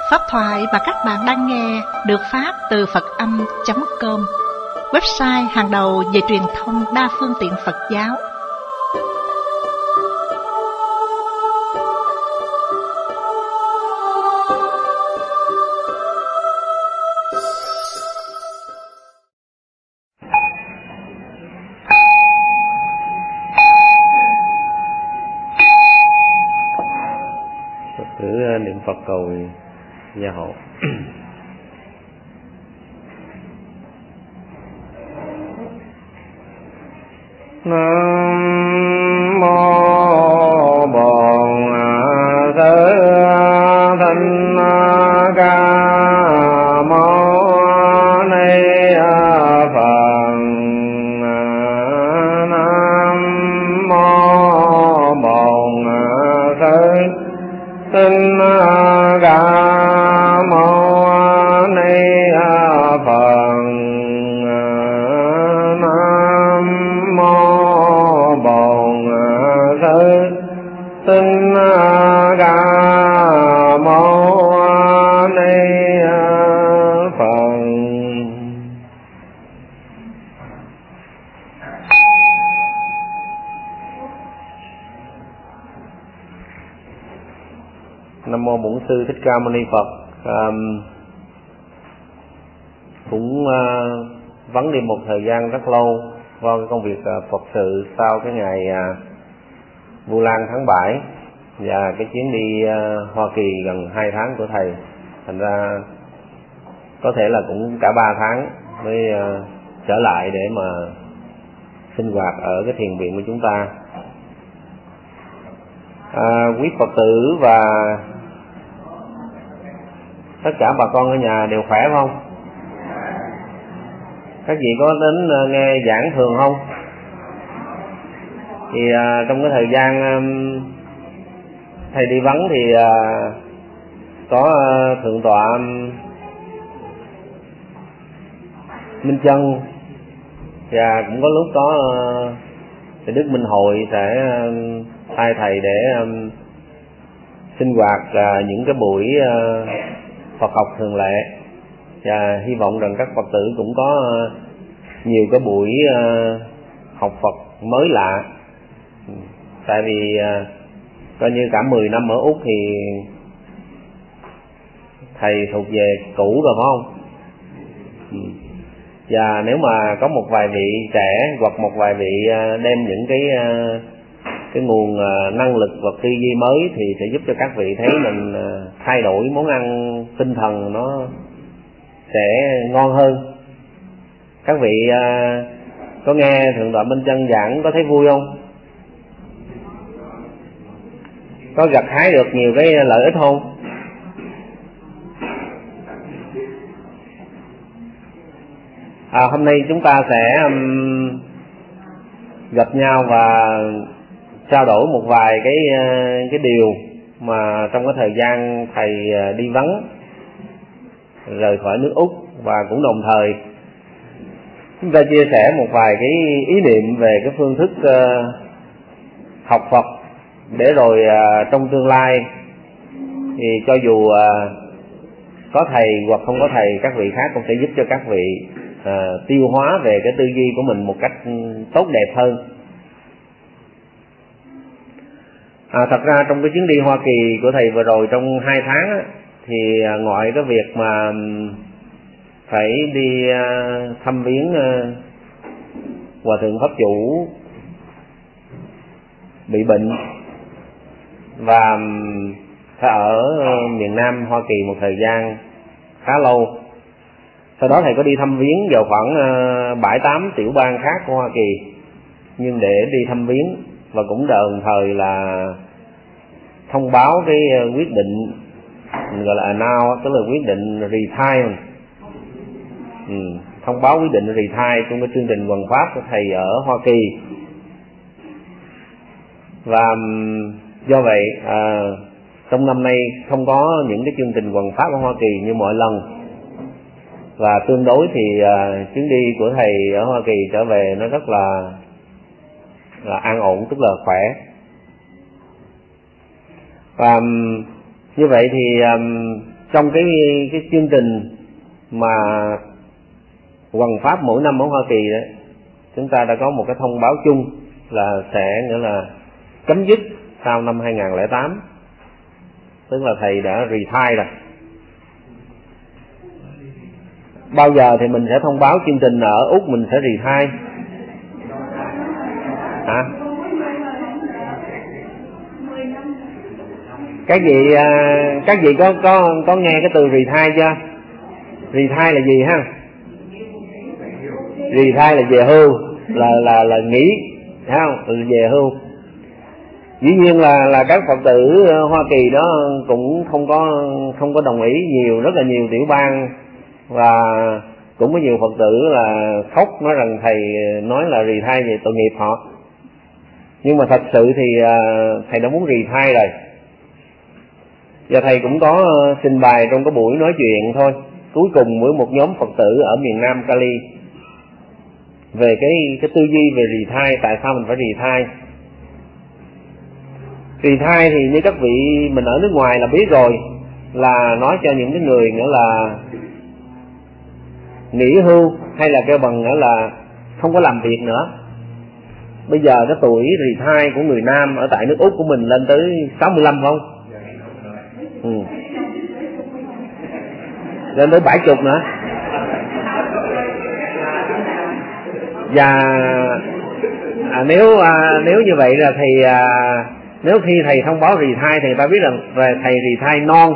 Pháp thoại mà các bạn đang nghe được phát từ Phật-âm.com, website hàng đầu về truyền thông đa phương tiện Phật giáo. Thử niệm Phật cầu gia hộ. Nam mô Bổn Sư Thích Ca Mâu Ni Phật. Nam mô Bổn Sư Thích Ca Mâu Ni Phật. Nam mô Bổn Sư Thích Ca Mâu Ni Phật. Nam mô Bổn Sư Thích Ca Mâu Ni Phật. Cũng vắng đi một thời gian rất lâu do cái công việc Phật sự sau cái ngày Vu Lan tháng 7 và cái chuyến đi Hoa Kỳ gần 2 tháng của thầy, thành ra có thể là cũng cả 3 tháng mới trở lại để mà sinh hoạt ở cái thiền viện của chúng ta. Quý Phật tử và tất cả bà con ở nhà đều khỏe không? Các vị có đến nghe giảng thường không? Thì trong cái thời gian thầy đi vắng thì có thượng tọa Minh Chân, và cũng có lúc có thầy Đức Minh Hội sẽ thay thầy để sinh hoạt những cái buổi Phật học thường lệ, và hy vọng rằng các Phật tử cũng có nhiều cái buổi học Phật mới lạ. Tại vì coi như cả 10 năm ở Úc thì thầy thuộc về cũ rồi phải không? Và nếu mà có một vài vị trẻ hoặc một vài vị đem những cái nguồn năng lực và tư duy mới thì sẽ giúp cho các vị thấy mình thay đổi món ăn tinh thần nó sẽ ngon hơn. Các vị có nghe thượng tọa Minh Chân giảng có thấy vui không? Có gặt hái được nhiều cái lợi ích không? Hôm nay chúng ta sẽ gặp nhau và trao đổi một vài cái điều mà trong cái thời gian thầy đi vắng rời khỏi nước Úc, và cũng đồng thời chúng ta chia sẻ một vài cái ý niệm về cái phương thức học Phật, để rồi trong tương lai thì cho dù có thầy hoặc không có thầy, các vị khác cũng sẽ giúp cho các vị tiêu hóa về cái tư duy của mình một cách tốt đẹp hơn. Thật ra trong cái chuyến đi Hoa Kỳ của thầy vừa rồi trong 2 tháng á, thì ngoài cái việc mà phải đi thăm viếng Hòa thượng Pháp Chủ bị bệnh và phải ở miền Nam Hoa Kỳ một thời gian khá lâu, sau đó thầy có đi thăm viếng vào khoảng 7-8 tiểu bang khác của Hoa Kỳ, nhưng để đi thăm viếng và cũng đồng thời là thông báo cái quyết định gọi là announce, tức là quyết định retire, thông báo quyết định retire trong cái chương trình hoằng pháp của thầy ở Hoa Kỳ. Và do vậy trong năm nay không có những cái chương trình hoằng pháp ở Hoa Kỳ như mọi lần, và tương đối thì chuyến đi của thầy ở Hoa Kỳ trở về nó rất là an ổn, tức là khỏe. Và như vậy thì trong cái chương trình mà hoằng pháp mỗi năm ở Hoa Kỳ đó, chúng ta đã có một cái thông báo chung là sẽ nghĩa là chấm dứt sau năm 2008, tức là thầy đã retire rồi. Bao giờ thì mình sẽ thông báo chương trình ở Úc mình sẽ retire? Hả? Các vị có nghe cái từ retire chưa? Retire là gì ha? Retire là về hưu, là nghỉ, thấy không? Là về hưu. Dĩ nhiên là các Phật tử Hoa Kỳ đó cũng không có đồng ý nhiều, rất là nhiều tiểu bang, và cũng có nhiều Phật tử là khóc nói rằng thầy nói là retire về tội nghiệp họ. Nhưng mà thật sự thì thầy đã muốn retire rồi. Và thầy cũng có trình bày trong cái buổi nói chuyện thôi, cuối cùng với một nhóm Phật tử ở miền Nam Cali về cái tư duy về retire, tại sao mình phải retire. Retire thì như các vị mình ở nước ngoài là biết rồi, là nói cho những cái người nữa là nghỉ hưu, hay là kêu bằng nữa là không có làm việc nữa. Bây giờ cái tuổi retire của người Nam ở tại nước Úc của mình lên tới 65 không? Lên tới 70 nữa. Và nếu như vậy là thì nếu khi thầy thông báo retire thì ta biết rằng thầy retire non.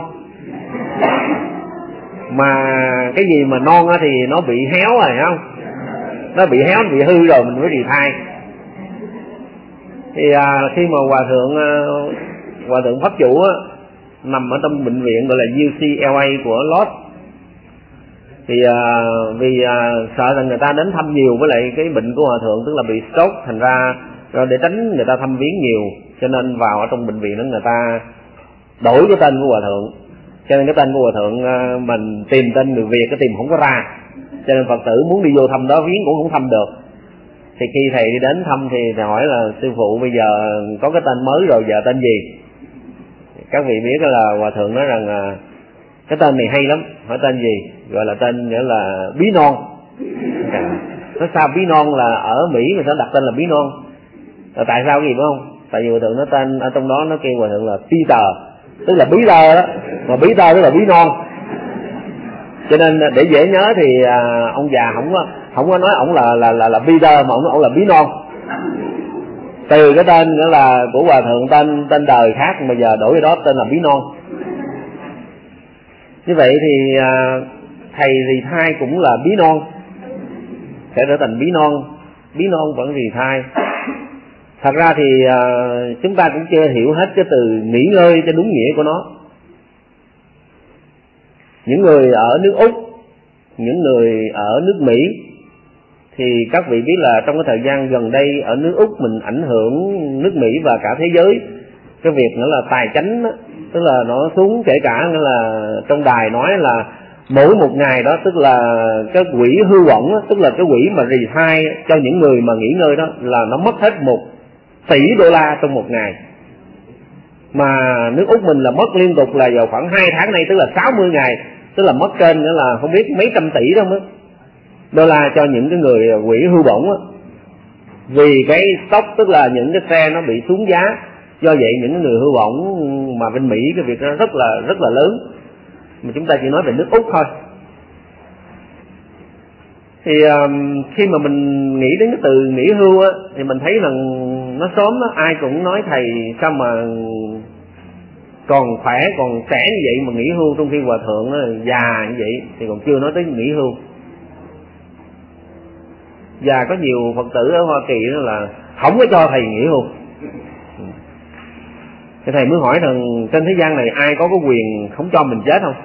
Mà cái gì mà non á thì nó bị héo rồi, không? Nó bị héo, nó bị hư rồi mình mới retire. Thì khi mà hòa thượng pháp chủ á nằm ở trong bệnh viện gọi là UCLA của Los, thì vì sợ rằng người ta đến thăm nhiều với lại cái bệnh của hòa thượng, tức là bị stroke, thành ra rồi để tránh người ta thăm viếng nhiều, cho nên vào ở trong bệnh viện đó người ta đổi cái tên của hòa thượng. Cho nên cái tên của hòa thượng mình tìm tên người Việt cái tìm không có ra, cho nên Phật tử muốn đi vô thăm đó viếng cũng không thăm được. Thì khi thầy đi đến thăm thì thầy hỏi là sư phụ bây giờ có cái tên mới rồi, giờ tên gì? Các vị biết là hòa thượng nói rằng cái tên này hay lắm, hỏi tên gì? Gọi là tên nghĩa là Bí Non. Nói sao Bí Non, là ở Mỹ người ta đặt tên là Bí Non. Rồi tại sao cái gì phải không? Tại vì hòa thượng nói tên ở trong đó nó kêu hòa thượng là Peter, tức là Peter đó, mà Peter tức là Bí Non. Cho nên để dễ nhớ thì ông già không có nói ổng là Peter, mà ổng nói ổng là Bí Non. Từ cái tên nữa là của hòa thượng tên đời khác mà giờ đổi cái đó tên là Bí Non. Như vậy thì thầy retire cũng là Bí Non, sẽ trở thành Bí Non vẫn retire. Thật ra thì chúng ta cũng chưa hiểu hết cái từ nghỉ ngơi cho đúng nghĩa của nó. Những người ở nước Úc, những người ở nước Mỹ thì các vị biết là trong cái thời gian gần đây ở nước Úc mình ảnh hưởng nước Mỹ và cả thế giới cái việc nữa là tài chánh đó, tức là nó xuống, kể cả nữa là trong đài nói là mỗi một ngày đó, tức là cái quỹ hưu bổng đó, tức là cái quỹ mà retire cho những người mà nghỉ ngơi đó là nó mất hết $1 tỷ trong một ngày. Mà nước Úc mình là mất liên tục là vào khoảng 2 tháng nay, tức là 60 ngày, tức là mất trên nữa là không biết mấy trăm tỷ đó đô la cho những cái người quỹ hưu bổng á. Vì cái stock, tức là những cái xe nó bị xuống giá, do vậy những người hưu bổng mà bên Mỹ cái việc nó rất là lớn, mà chúng ta chỉ nói về nước Úc thôi. Thì khi mà mình nghĩ đến cái từ nghỉ hưu á thì mình thấy rằng nó sớm đó, ai cũng nói thầy sao mà còn khỏe còn trẻ như vậy mà nghỉ hưu, trong khi hòa thượng nó già như vậy thì còn chưa nói tới nghỉ hưu. Và có nhiều Phật tử ở Hoa Kỳ đó là không có cho thầy nghỉ hưu. Thì thầy mới hỏi rằng trên thế gian này ai có quyền không cho mình chết không?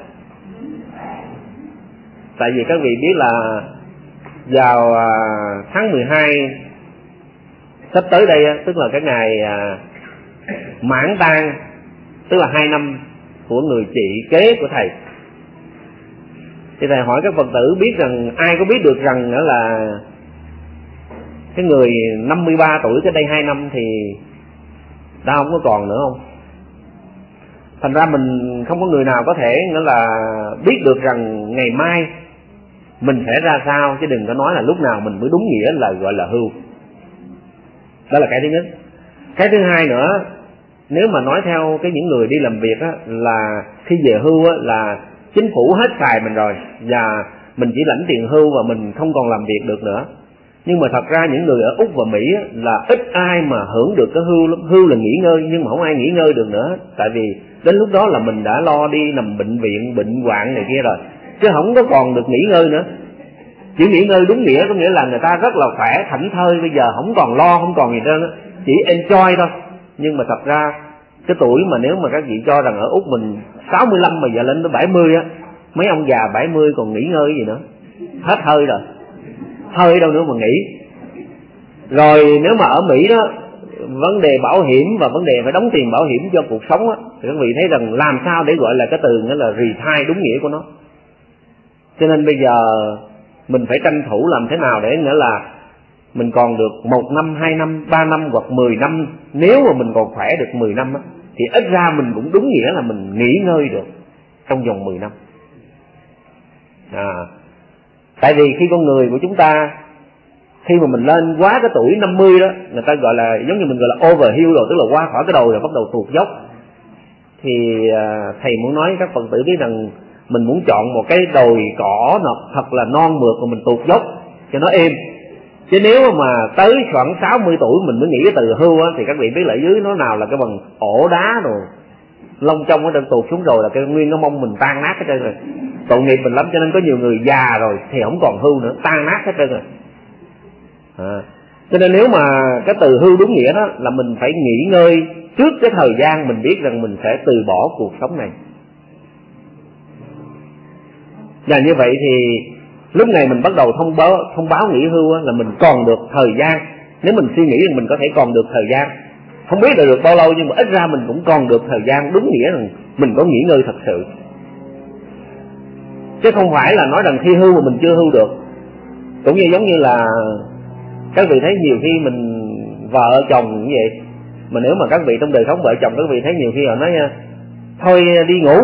Tại vì các vị biết là vào tháng 12 sắp tới đây, tức là cái ngày mãn tang, tức là 2 năm của người chị kế của thầy. Thì thầy hỏi các Phật tử biết rằng ai có biết được rằng nữa là cái người 53 tuổi cái đây 2 năm thì đã không có còn nữa không? Thành ra mình không có người nào có thể nghĩa là biết được rằng ngày mai mình sẽ ra sao, chứ đừng có nói là lúc nào mình mới đúng nghĩa là gọi là hưu. Đó là cái thứ nhất. Cái thứ hai nữa, nếu mà nói theo những người đi làm việc á, là khi về hưu á, là chính phủ hết xài mình rồi và mình chỉ lãnh tiền hưu và mình không còn làm việc được nữa. Nhưng mà thật ra những người ở Úc và Mỹ á, là ít ai mà hưởng được cái hưu là nghỉ ngơi, nhưng mà không ai nghỉ ngơi được nữa. Tại vì đến lúc đó là mình đã lo đi nằm bệnh viện, bệnh hoạn này kia rồi, chứ không có còn được nghỉ ngơi nữa. Chỉ nghỉ ngơi đúng nghĩa có nghĩa là người ta rất là khỏe, thảnh thơi, bây giờ không còn lo, không còn gì nữa, chỉ enjoy thôi. Nhưng mà thật ra cái tuổi mà nếu mà các vị cho rằng ở Úc mình 65 mà giờ lên tới 70 á, mấy ông già 70 còn nghỉ ngơi gì nữa, hết hơi rồi, hơi đâu nữa mà nghỉ. Rồi nếu mà ở Mỹ đó, vấn đề bảo hiểm và vấn đề phải đóng tiền bảo hiểm cho cuộc sống á, thì các vị thấy rằng làm sao để gọi là cái từ nghĩa là retire đúng nghĩa của nó. Cho nên bây giờ mình phải tranh thủ làm thế nào để nghĩa là mình còn được 1 năm, 2 năm, 3 năm hoặc 10 năm. Nếu mà mình còn khỏe được 10 năm á, thì ít ra mình cũng đúng nghĩa là mình nghỉ ngơi được trong vòng 10 năm. Tại vì khi con người của chúng ta, khi mà mình lên quá cái tuổi 50 đó, người ta gọi là giống như mình gọi là overhill rồi, tức là qua khỏi cái đầu rồi bắt đầu tuột dốc. Thì thầy muốn nói các Phật tử biết rằng mình muốn chọn một cái đồi cỏ thật là non mượt và mình tuột dốc cho nó êm. Chứ nếu mà tới khoảng 60 tuổi mình mới nghĩ cái từ hưu á, thì các vị biết là ở dưới nó nào là cái bằng ổ đá rồi, lông trong ở trên tuột xuống rồi là cái nguyên cái mông mình tan nát hết trơn rồi. Tội nghiệp mình lắm, cho nên có nhiều người già rồi thì không còn hưu nữa, tan nát hết trơn rồi. Cho nên nếu mà cái từ hưu đúng nghĩa đó là mình phải nghỉ ngơi trước cái thời gian mình biết rằng mình sẽ từ bỏ cuộc sống này. Và như vậy thì lúc này mình bắt đầu thông báo nghỉ hưu là mình còn được thời gian. Nếu mình suy nghĩ rằng mình có thể còn được thời gian, không biết là được bao lâu, nhưng mà ít ra mình cũng còn được thời gian đúng nghĩa rằng mình có nghỉ ngơi thật sự. Chứ không phải là nói rằng thi hưu mà mình chưa hưu được. Cũng như giống như là các vị thấy nhiều khi mình vợ chồng như vậy, mà nếu mà các vị trong đời sống vợ chồng, các vị thấy nhiều khi họ nói thôi đi ngủ,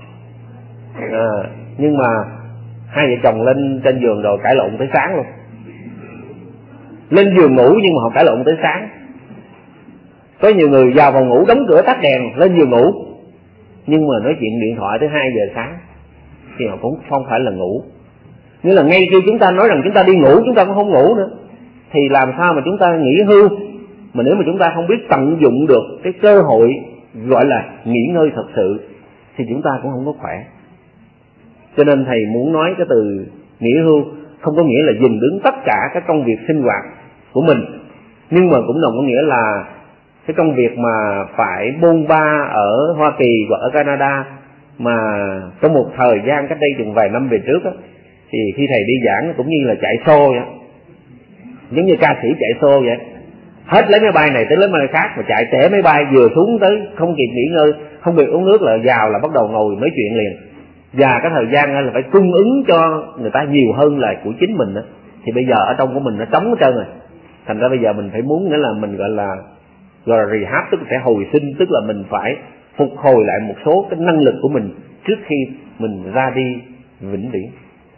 nhưng mà hai vợ chồng lên trên giường rồi cãi lộn tới sáng luôn. Lên giường ngủ nhưng mà họ cãi lộn tới sáng. Có nhiều người vào phòng ngủ đóng cửa tắt đèn lên giường ngủ, nhưng mà nói chuyện điện thoại tới 2 giờ sáng, thì họ cũng không phải là ngủ. Nghĩa là ngay khi chúng ta nói rằng chúng ta đi ngủ, chúng ta cũng không ngủ nữa, thì làm sao mà chúng ta nghỉ hưu. Mà nếu mà chúng ta không biết tận dụng được cái cơ hội gọi là nghỉ ngơi thật sự, thì chúng ta cũng không có khỏe. Cho nên thầy muốn nói cái từ nghỉ hưu không có nghĩa là dừng đứng tất cả các công việc sinh hoạt của mình, nhưng mà cũng đồng có nghĩa là cái công việc mà phải bôn ba ở Hoa Kỳ hoặc ở Canada, mà trong một thời gian cách đây chừng vài năm về trước á, thì khi thầy đi giảng cũng như là chạy xô vậy, giống như ca sĩ chạy xô vậy, hết lấy máy bay này tới lấy máy bay khác, mà chạy trễ máy bay vừa xuống tới không kịp nghỉ ngơi, không kịp uống nước là vào là bắt đầu ngồi nói chuyện liền. Và cái thời gian là phải cung ứng cho người ta nhiều hơn là của chính mình đó. Thì bây giờ ở trong của mình nó trống hết trơn rồi. Thành ra bây giờ mình phải muốn nghĩa là mình gọi là rehab, tức là sẽ hồi sinh, tức là mình phải phục hồi lại một số cái năng lực của mình trước khi mình ra đi vĩnh viễn.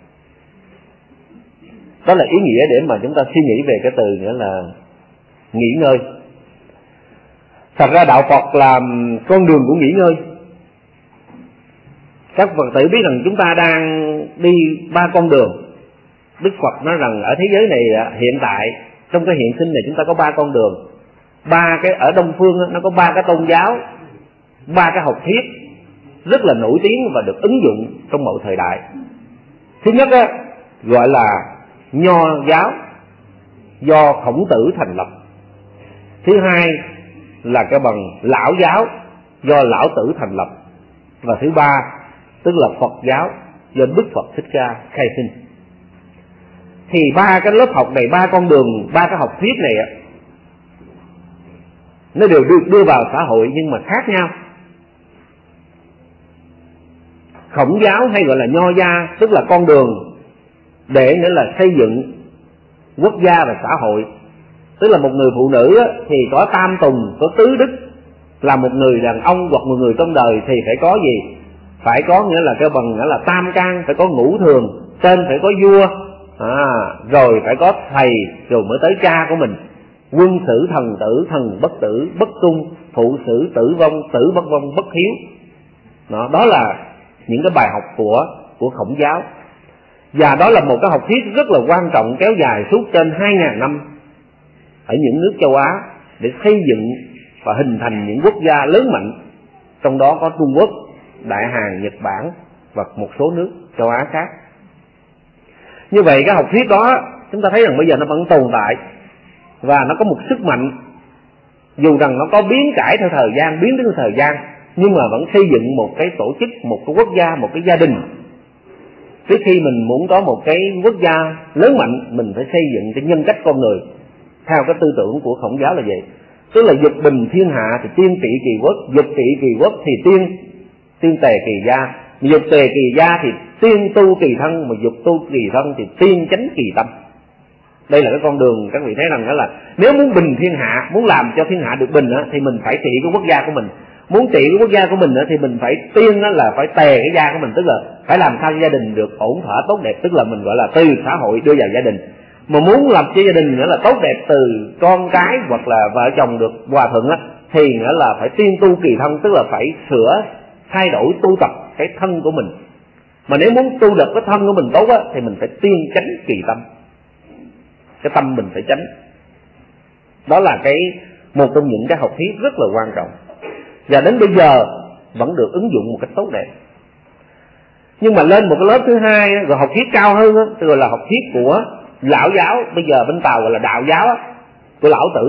Đó là ý nghĩa để mà chúng ta suy nghĩ về cái từ nghĩa là nghỉ ngơi. Thật ra đạo Phật là con đường của nghỉ ngơi. Các Phật tử biết rằng chúng ta đang đi 3 con đường. Đức Phật nói rằng ở thế giới này hiện tại, trong cái hiện sinh này chúng ta có 3 con đường. 3 cái ở Đông Phương nó có 3 cái tôn giáo, 3 cái học thuyết rất là nổi tiếng và được ứng dụng trong mọi thời đại. Thứ nhất gọi là Nho giáo, do Khổng Tử thành lập. Thứ hai là cái bằng Lão giáo, do Lão Tử thành lập. Và thứ ba tức là Phật giáo, do Đức Phật Thích Ca khai sinh. Thì 3 cái lớp học này, 3 con đường, 3 cái học thuyết này nó đều được đưa vào xã hội nhưng mà khác nhau. Khổng giáo hay gọi là Nho gia, tức là con đường để nghĩa là xây dựng quốc gia và xã hội. Tức là một người phụ nữ thì có tam tùng, có tứ đức, là một người đàn ông hoặc một người trong đời thì phải có gì? Phải có nghĩa là cái bằng nghĩa là tam can, phải có ngũ thường, tên phải có vua, rồi phải có thầy, rồi mới tới cha của mình. Quân sử thần tử, thần bất tử, bất tung, phụ sử tử vong, tử bất vong, bất hiếu. Đó là những cái bài học của Khổng giáo. Và đó là một cái học thuyết rất là quan trọng, kéo dài suốt trên 2000 năm ở những nước châu Á, để xây dựng và hình thành những quốc gia lớn mạnh, trong đó có Trung Quốc, Đại Hàn, Nhật Bản và một số nước châu Á khác. Như vậy cái học thuyết đó chúng ta thấy rằng bây giờ nó vẫn tồn tại, và nó có một sức mạnh, dù rằng nó có biến cải theo thời gian, biến theo thời gian, nhưng mà vẫn xây dựng một cái tổ chức, một cái quốc gia, một cái gia đình. Trước khi mình muốn có một cái quốc gia lớn mạnh, mình phải xây dựng cái nhân cách con người theo cái tư tưởng của Khổng giáo là vậy. Tức là dục bình thiên hạ thì tiên trị kỳ quốc, dục trị kỳ quốc thì tiên tề kỳ gia, dục tề kỳ gia thì tiên tu kỳ thân, mà dục tu kỳ thân thì tiên chánh kỳ tâm. Đây là cái con đường các vị thấy rằng đó là nếu muốn bình thiên hạ, muốn làm cho thiên hạ được bình thì mình phải trị cái quốc gia của mình. Muốn trị cái quốc gia của mình thì mình phải tiên là phải tề cái gia của mình, tức là phải làm sao gia đình được ổn thỏa tốt đẹp, tức là mình gọi là từ xã hội đưa vào gia đình. Mà muốn làm cho gia đình nữa là tốt đẹp từ con cái hoặc là vợ chồng được hòa thuận thì nữa là phải tiên tu kỳ thân, tức là phải sửa thay đổi tu tập cái thân của mình. Mà nếu muốn tu được cái thân của mình tốt thì mình phải tiên chánh kỳ tâm, cái tâm mình phải chánh. Đó là một trong những cái học thuyết rất là quan trọng, và đến bây giờ vẫn được ứng dụng một cách tốt đẹp. Nhưng mà lên một cái lớp thứ hai rồi học thuyết cao hơn tức là học thuyết của lão giáo, bây giờ bên Tàu gọi là đạo giáo của Lão Tử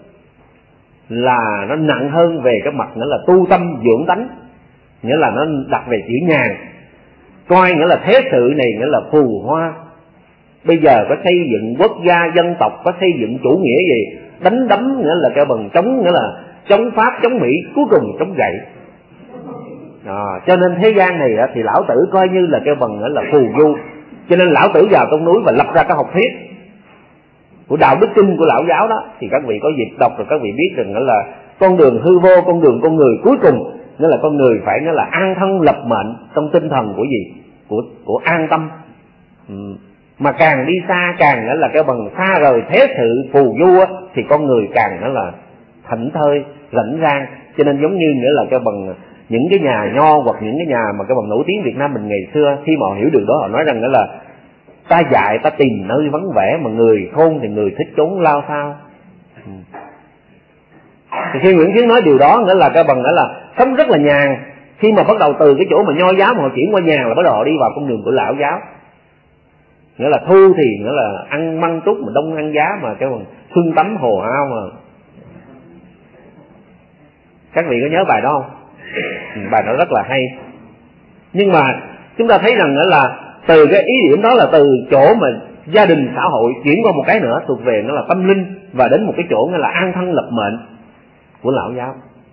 là nó nặng hơn về cái mặt nữa là tu tâm dưỡng tánh, nghĩa là nó đặt về chữ nhàn, coi nghĩa là thế sự này nghĩa là phù hoa. Bây giờ có xây dựng quốc gia dân tộc, có xây dựng chủ nghĩa gì, đánh đấm nghĩa là cái bằng chống, nghĩa là chống Pháp, chống Mỹ, cuối cùng chống gậy. Cho nên thế gian này thì Lão Tử coi như là cái bằng nghĩa là phù du. Cho nên Lão Tử vào trong núi và lập ra cái học thuyết của đạo đức kinh của lão giáo đó, thì các vị có dịp đọc rồi các vị biết rằng là con đường hư vô, con đường con người cuối cùng nghĩa là con người phải nghĩa là an thân lập mệnh trong tinh thần của gì, của an tâm. Mà càng đi xa càng nghĩa là cái bằng xa rời thế sự phù du thì con người càng nghĩa là thảnh thơi rảnh rang. Cho nên giống như nghĩa là cái bằng những cái nhà nho hoặc những cái nhà mà cái bằng nổi tiếng Việt Nam mình ngày xưa, khi mà họ hiểu được đó họ nói rằng nghĩa là ta dạy ta tìm nơi vắng vẻ, mà người khôn thì người thích trốn lao sao. Thì khi Nguyễn Khuyến nói điều đó nghĩa là cái bằng nghĩa là sống rất là nhàn. Khi mà bắt đầu từ cái chỗ mà nho giáo mà họ chuyển qua nhàn là bắt đầu họ đi vào con đường của lão giáo. Nghĩa là thu thì nghĩa là ăn măng trúc, mà đông ăn giá, mà cái bằng xuân tắm hồ ao mà. Các vị có nhớ bài đó không? Bài đó rất là hay. Nhưng mà chúng ta thấy rằng nữa là từ cái ý điểm đó là từ chỗ mà gia đình xã hội chuyển qua một cái nữa thuộc về nó là tâm linh, và đến một cái chỗ nghĩa là an thân lập mệnh của lão giáo.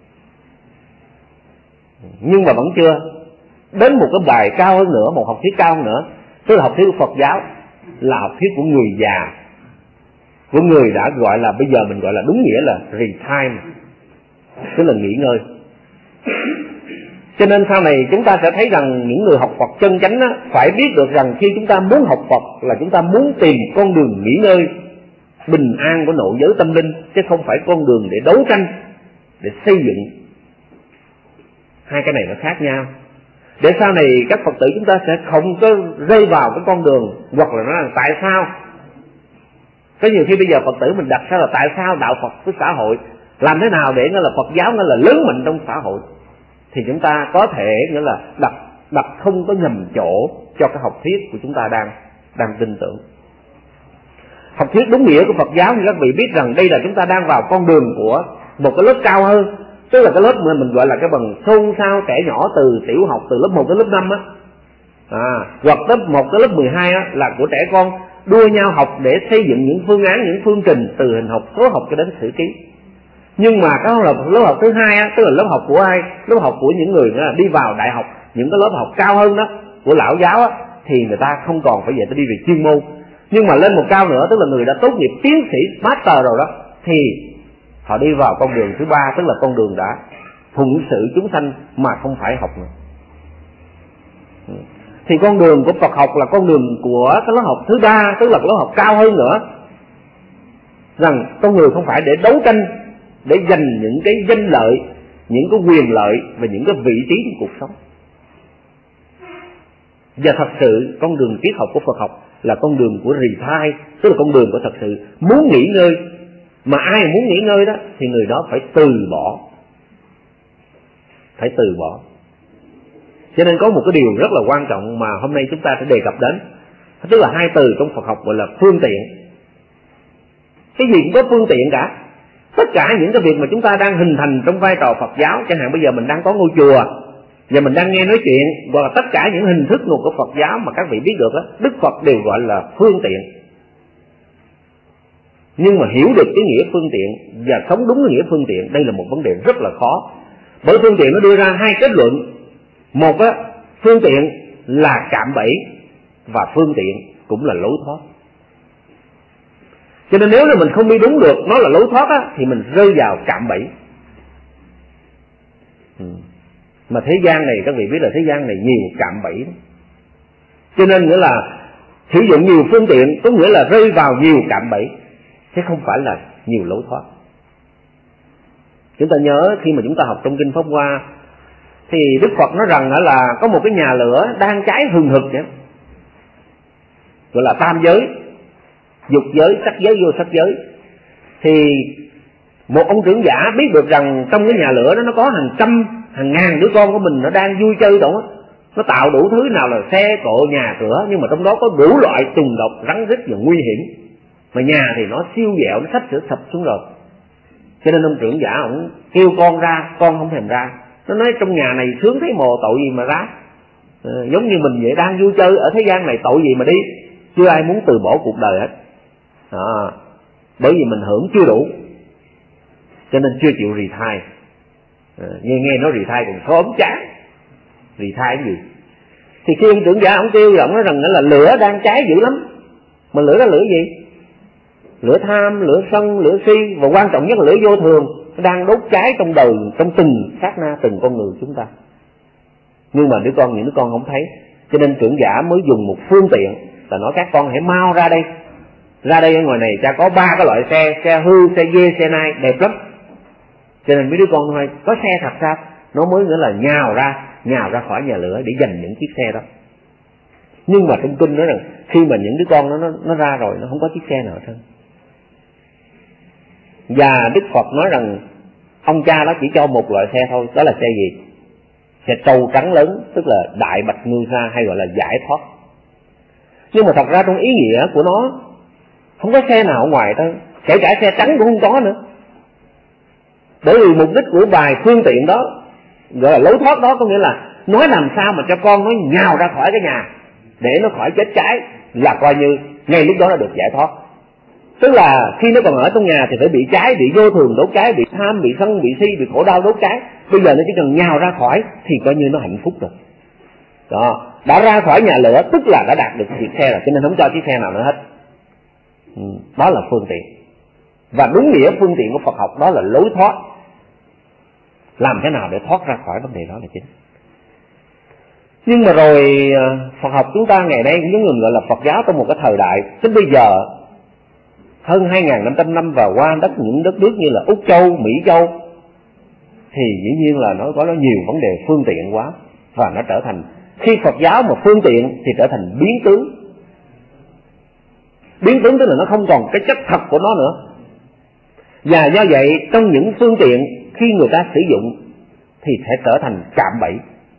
Nhưng mà vẫn chưa đến một cái bài cao hơn nữa, một học thuyết cao hơn nữa, tức là học thuyết của Phật giáo, là học thuyết của người già, của người đã gọi là bây giờ mình gọi là đúng nghĩa là retire, tức là nghỉ ngơi. Cho nên sau này chúng ta sẽ thấy rằng những người học Phật chân chánh phải biết được rằng khi chúng ta muốn học Phật là chúng ta muốn tìm con đường nghỉ ngơi bình an của nội giới tâm linh, chứ không phải con đường để đấu tranh, để xây dựng. Hai cái này nó khác nhau. Để sau này các Phật tử chúng ta sẽ không có rơi vào cái con đường, hoặc là nói là tại sao. Có nhiều khi bây giờ Phật tử mình đặt ra là tại sao đạo Phật với xã hội, làm thế nào để là Phật giáo nó là lớn mạnh trong xã hội, thì chúng ta có thể nghĩa là đặt không có nhầm chỗ cho cái học thuyết của chúng ta đang tin tưởng. Học thuyết đúng nghĩa của Phật giáo thì các vị biết rằng đây là chúng ta đang vào con đường của một cái lớp cao hơn, tức là cái lớp mà mình gọi là cái bằng xôn xao trẻ nhỏ từ tiểu học, từ lớp 1 đến lớp 5 hoặc lớp 1 tới lớp 12 là của trẻ con đua nhau học để xây dựng những phương án, những phương trình từ hình học, số học cho đến sử ký. Nhưng mà cái lớp học thứ hai tức là lớp học của ai? Lớp học của những người đi vào đại học, những cái lớp học cao hơn đó của lão giáo thì người ta không còn phải về tới đi về chuyên môn. Nhưng mà lên một cao nữa, tức là người đã tốt nghiệp tiến sĩ master rồi đó, thì họ đi vào con đường thứ ba, tức là con đường đã phụng sự chúng sanh mà không phải học nữa. Thì con đường của Phật học là con đường của cái lớp học thứ ba, tức là lớp học cao hơn nữa, rằng con người không phải để đấu tranh, để giành những cái danh lợi, những cái quyền lợi và những cái vị trí trong cuộc sống. Và thật sự con đường triết học của Phật học là con đường của retire, tức là con đường của thật sự muốn nghỉ ngơi. Mà ai muốn nghỉ ngơi đó thì người đó phải từ bỏ. Phải từ bỏ. Cho nên có một cái điều rất là quan trọng mà hôm nay chúng ta sẽ đề cập đến, tức là hai từ trong Phật học gọi là phương tiện. Cái gì cũng có phương tiện cả. Tất cả những cái việc mà chúng ta đang hình thành trong vai trò Phật giáo, chẳng hạn bây giờ mình đang có ngôi chùa và mình đang nghe nói chuyện, hoặc là tất cả những hình thức của Phật giáo mà các vị biết được đó, Đức Phật đều gọi là phương tiện. Nhưng mà hiểu được cái nghĩa phương tiện và sống đúng cái nghĩa phương tiện, đây là một vấn đề rất là khó. Bởi phương tiện nó đưa ra hai kết luận. Một á, phương tiện là cạm bẫy, và phương tiện cũng là lối thoát. Cho nên nếu là mình không đi đúng được nó là lối thoát á, thì mình rơi vào cạm bẫy. Mà thế gian này, các vị biết là thế gian này nhiều cạm bẫy đó. Cho nên nghĩa là sử dụng nhiều phương tiện có nghĩa là rơi vào nhiều cạm bẫy, chứ không phải là nhiều lối thoát. Chúng ta nhớ khi mà chúng ta học trong Kinh Pháp Hoa thì Đức Phật nói rằng là có một cái nhà lửa đang cháy hừng hực vậy, gọi là tam giới, dục giới, sắc giới, vô sắc giới. Thì một ông trưởng giả biết được rằng trong cái nhà lửa đó nó có hàng trăm, hàng ngàn đứa con của mình nó đang vui chơi đó, nó tạo đủ thứ, nào là xe cộ, nhà cửa, nhưng mà trong đó có đủ loại trùng độc, rắn rít và nguy hiểm. Mà nhà thì nó siêu dẹo, nó xách sửa sập xuống rồi. Cho nên ông trưởng giả ông kêu con ra, con không thèm ra. Nó nói trong nhà này sướng thấy mồ, tội gì mà ra. Giống như mình vậy, đang vui chơi ở thế gian này, tội gì mà đi. Chưa ai muốn từ bỏ cuộc đời hết. Bởi vì mình hưởng chưa đủ, cho nên chưa chịu retire. Nghe nói retire còn sớm chán. Retire cái gì? Thì khi ông trưởng giả ông kêu, ông nói rằng là lửa đang cháy dữ lắm. Mà lửa đó lửa gì? Lửa tham, lửa sân, lửa si, và quan trọng nhất là lửa vô thường, nó đang đốt cháy trong đời, trong từng sát na, từng con người chúng ta. Nhưng mà những đứa con không thấy. Cho nên trưởng giả mới dùng một phương tiện là nói các con hãy mau ra đây. Ra đây ở ngoài này cha có 3 cái loại xe, xe hư, xe dê, xe nai, đẹp lắm. Cho nên mấy đứa con nói có xe thật sao? Nó mới nữa là nhào ra khỏi nhà lửa để giành những chiếc xe đó. Nhưng mà trong kinh nói rằng khi mà những đứa con nó ra rồi, nó không có chiếc xe nào hết. Và Đức Phật nói rằng ông cha đó chỉ cho một loại xe thôi, đó là xe gì? Xe trâu trắng lớn, tức là đại bạch ngưu sa, hay gọi là giải thoát. Nhưng mà thật ra trong ý nghĩa của nó không có xe nào ở ngoài đó, kể cả xe trắng cũng không có nữa. Bởi vì mục đích của bài phương tiện đó, gọi là lối thoát đó, có nghĩa là nói làm sao mà cho con nó nhào ra khỏi cái nhà để nó khỏi chết cháy, là coi như ngay lúc đó nó được giải thoát. Tức là khi nó còn ở trong nhà thì phải bị cháy, bị vô thường đốt cháy, bị tham, bị sân, bị si, bị khổ đau đốt cháy. Bây giờ nó chỉ cần nhào ra khỏi thì coi như nó hạnh phúc rồi. Đó, đã ra khỏi nhà lửa tức là đã đạt được chiếc xe rồi, cho nên không cho chiếc xe nào nữa hết. Đó là phương tiện. Và đúng nghĩa phương tiện của Phật học đó là lối thoát. Làm thế nào để thoát ra khỏi vấn đề đó là chính. Nhưng mà rồi Phật học chúng ta ngày nay cũng giống như gọi là Phật giáo trong một cái thời đại đến bây giờ hơn 2.500 năm và qua những đất nước như là Úc Châu, Mỹ Châu, thì dĩ nhiên là nó có nhiều vấn đề phương tiện quá, và nó trở thành, khi Phật giáo mà phương tiện thì trở thành biến tướng. Biến tướng tức là nó không còn cái chất thật của nó nữa. Và do vậy trong những phương tiện khi người ta sử dụng thì sẽ trở thành cạm bẫy.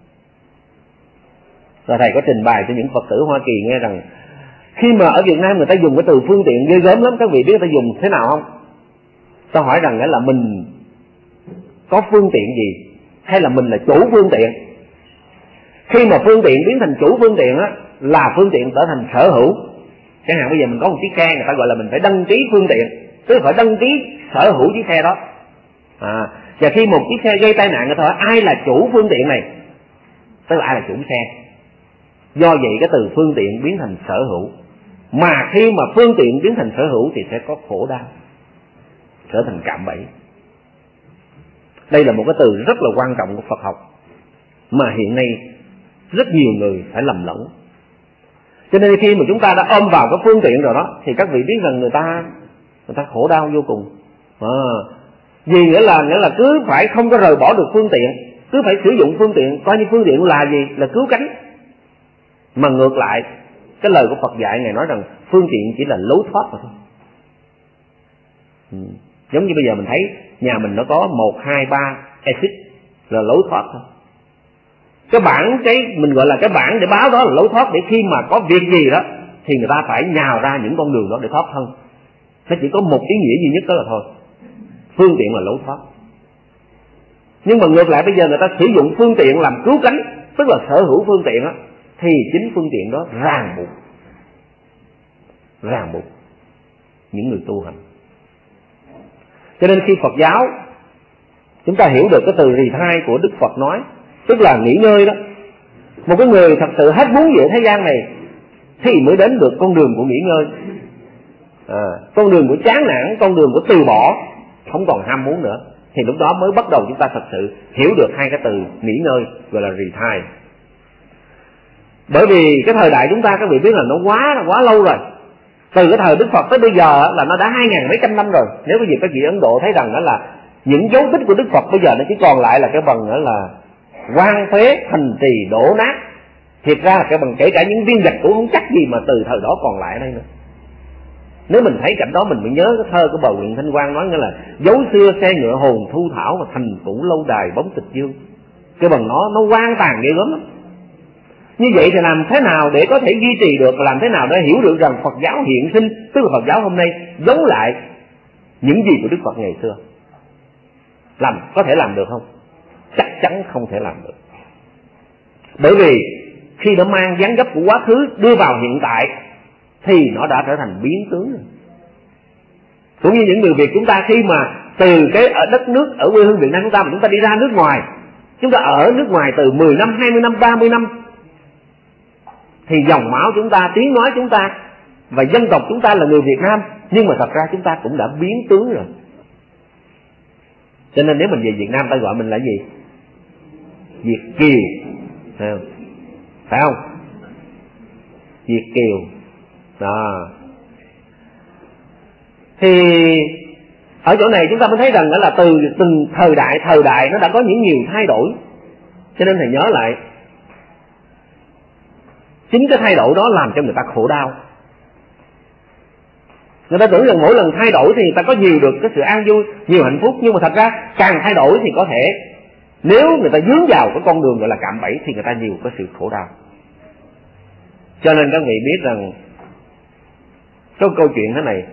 Và thầy có trình bày cho những Phật tử Hoa Kỳ nghe rằng khi mà ở Việt Nam người ta dùng cái từ phương tiện ghê gớm lắm, các vị biết người ta dùng thế nào không? Ta hỏi rằng là mình có phương tiện gì, hay là mình là chủ phương tiện. Khi mà phương tiện biến thành chủ phương tiện á, là phương tiện trở thành sở hữu. Chẳng hạn bây giờ mình có một chiếc xe, người ta gọi là mình phải đăng ký phương tiện, tức là phải đăng ký sở hữu chiếc xe đó. Và khi một chiếc xe gây tai nạn, người ta hỏi ai là chủ phương tiện này, tức là ai là chủ xe. Do vậy cái từ phương tiện biến thành sở hữu. Mà khi mà phương tiện biến thành sở hữu thì sẽ có khổ đau, trở thành cạm bẫy. Đây là một cái từ rất là quan trọng của Phật học mà hiện nay rất nhiều người phải lầm lẫn. Cho nên khi mà chúng ta đã ôm vào cái phương tiện rồi đó, thì các vị biết rằng người ta khổ đau vô cùng. Vì nghĩa là cứ phải không có rời bỏ được phương tiện, cứ phải sử dụng phương tiện, coi như phương tiện là gì? Là cứu cánh. Mà ngược lại, cái lời của Phật dạy Ngài nói rằng phương tiện chỉ là lối thoát mà thôi. Giống như bây giờ mình thấy nhà mình nó có 1, 2, 3 exit là lối thoát thôi. Cái bảng, mình gọi là cái bảng để báo đó là lối thoát, để khi mà có việc gì đó thì người ta phải nhào ra những con đường đó để thoát thân. Nó chỉ có một ý nghĩa duy nhất đó là thôi, phương tiện là lối thoát. Nhưng mà ngược lại bây giờ người ta sử dụng phương tiện làm cứu cánh, tức là sở hữu phương tiện đó, thì chính phương tiện đó ràng buộc những người tu hành. Cho nên khi Phật giáo chúng ta hiểu được cái từ rì thai của Đức Phật nói, tức là nghỉ ngơi đó. Một cái người thật sự hết muốn về thế gian này thì mới đến được con đường của nghỉ ngơi, con đường của chán nản, con đường của từ bỏ, không còn ham muốn nữa. Thì lúc đó mới bắt đầu chúng ta thật sự hiểu được hai cái từ nghỉ ngơi, gọi là rì thai. Bởi vì cái thời đại chúng ta, các vị biết là nó quá lâu rồi. Từ cái thời Đức Phật tới bây giờ là nó đã 2000 mấy trăm năm rồi. Nếu cái gì các vị Ấn Độ thấy rằng đó là những dấu tích của Đức Phật bây giờ nó chỉ còn lại là cái bằng đó là hoang phế, thành trì, đổ nát. Thiệt ra là cái bằng kể cả những viên gạch cũng không chắc gì mà từ thời đó còn lại ở đây nữa. Nếu mình thấy cảnh đó mình mới nhớ cái thơ của bà Nguyện Thanh Quang nói nghĩa là dấu xưa xe ngựa hồn thu thảo, mà thành cũ lâu đài bóng tịch dương. Cái bằng nó hoang tàn ghê gớm lắm. Như vậy thì làm thế nào để có thể duy trì được, làm thế nào để hiểu được rằng Phật giáo hiện sinh, tức là Phật giáo hôm nay giống lại những gì của Đức Phật ngày xưa? Có thể làm được không? Chắc chắn không thể làm được. Bởi vì khi nó mang dáng dấp của quá khứ đưa vào hiện tại thì nó đã trở thành biến tướng rồi. Cũng như những người Việt chúng ta, khi mà từ cái ở đất nước, ở quê hương Việt Nam chúng ta mà chúng ta đi ra nước ngoài, chúng ta ở nước ngoài từ 10 năm, 20 năm, 30 năm, thì dòng máu chúng ta, tiếng nói chúng ta và dân tộc chúng ta là người Việt Nam, nhưng mà thật ra chúng ta cũng đã biến tướng rồi. Cho nên nếu mình về Việt Nam ta gọi mình là gì? Việt kiều, phải không? Việt kiều đó. Thì ở chỗ này chúng ta mới thấy rằng đó là từ từng thời đại nó đã có những nhiều thay đổi. Cho nên thầy nhớ lại, chính cái thay đổi đó làm cho người ta khổ đau. Người ta tưởng rằng mỗi lần thay đổi thì người ta có nhiều được cái sự an vui, nhiều hạnh phúc. Nhưng mà thật ra càng thay đổi thì có thể, nếu người ta dướng vào cái con đường gọi là cạm bẫy, thì người ta nhiều cái sự khổ đau. Cho nên các vị biết rằng có câu chuyện thế này.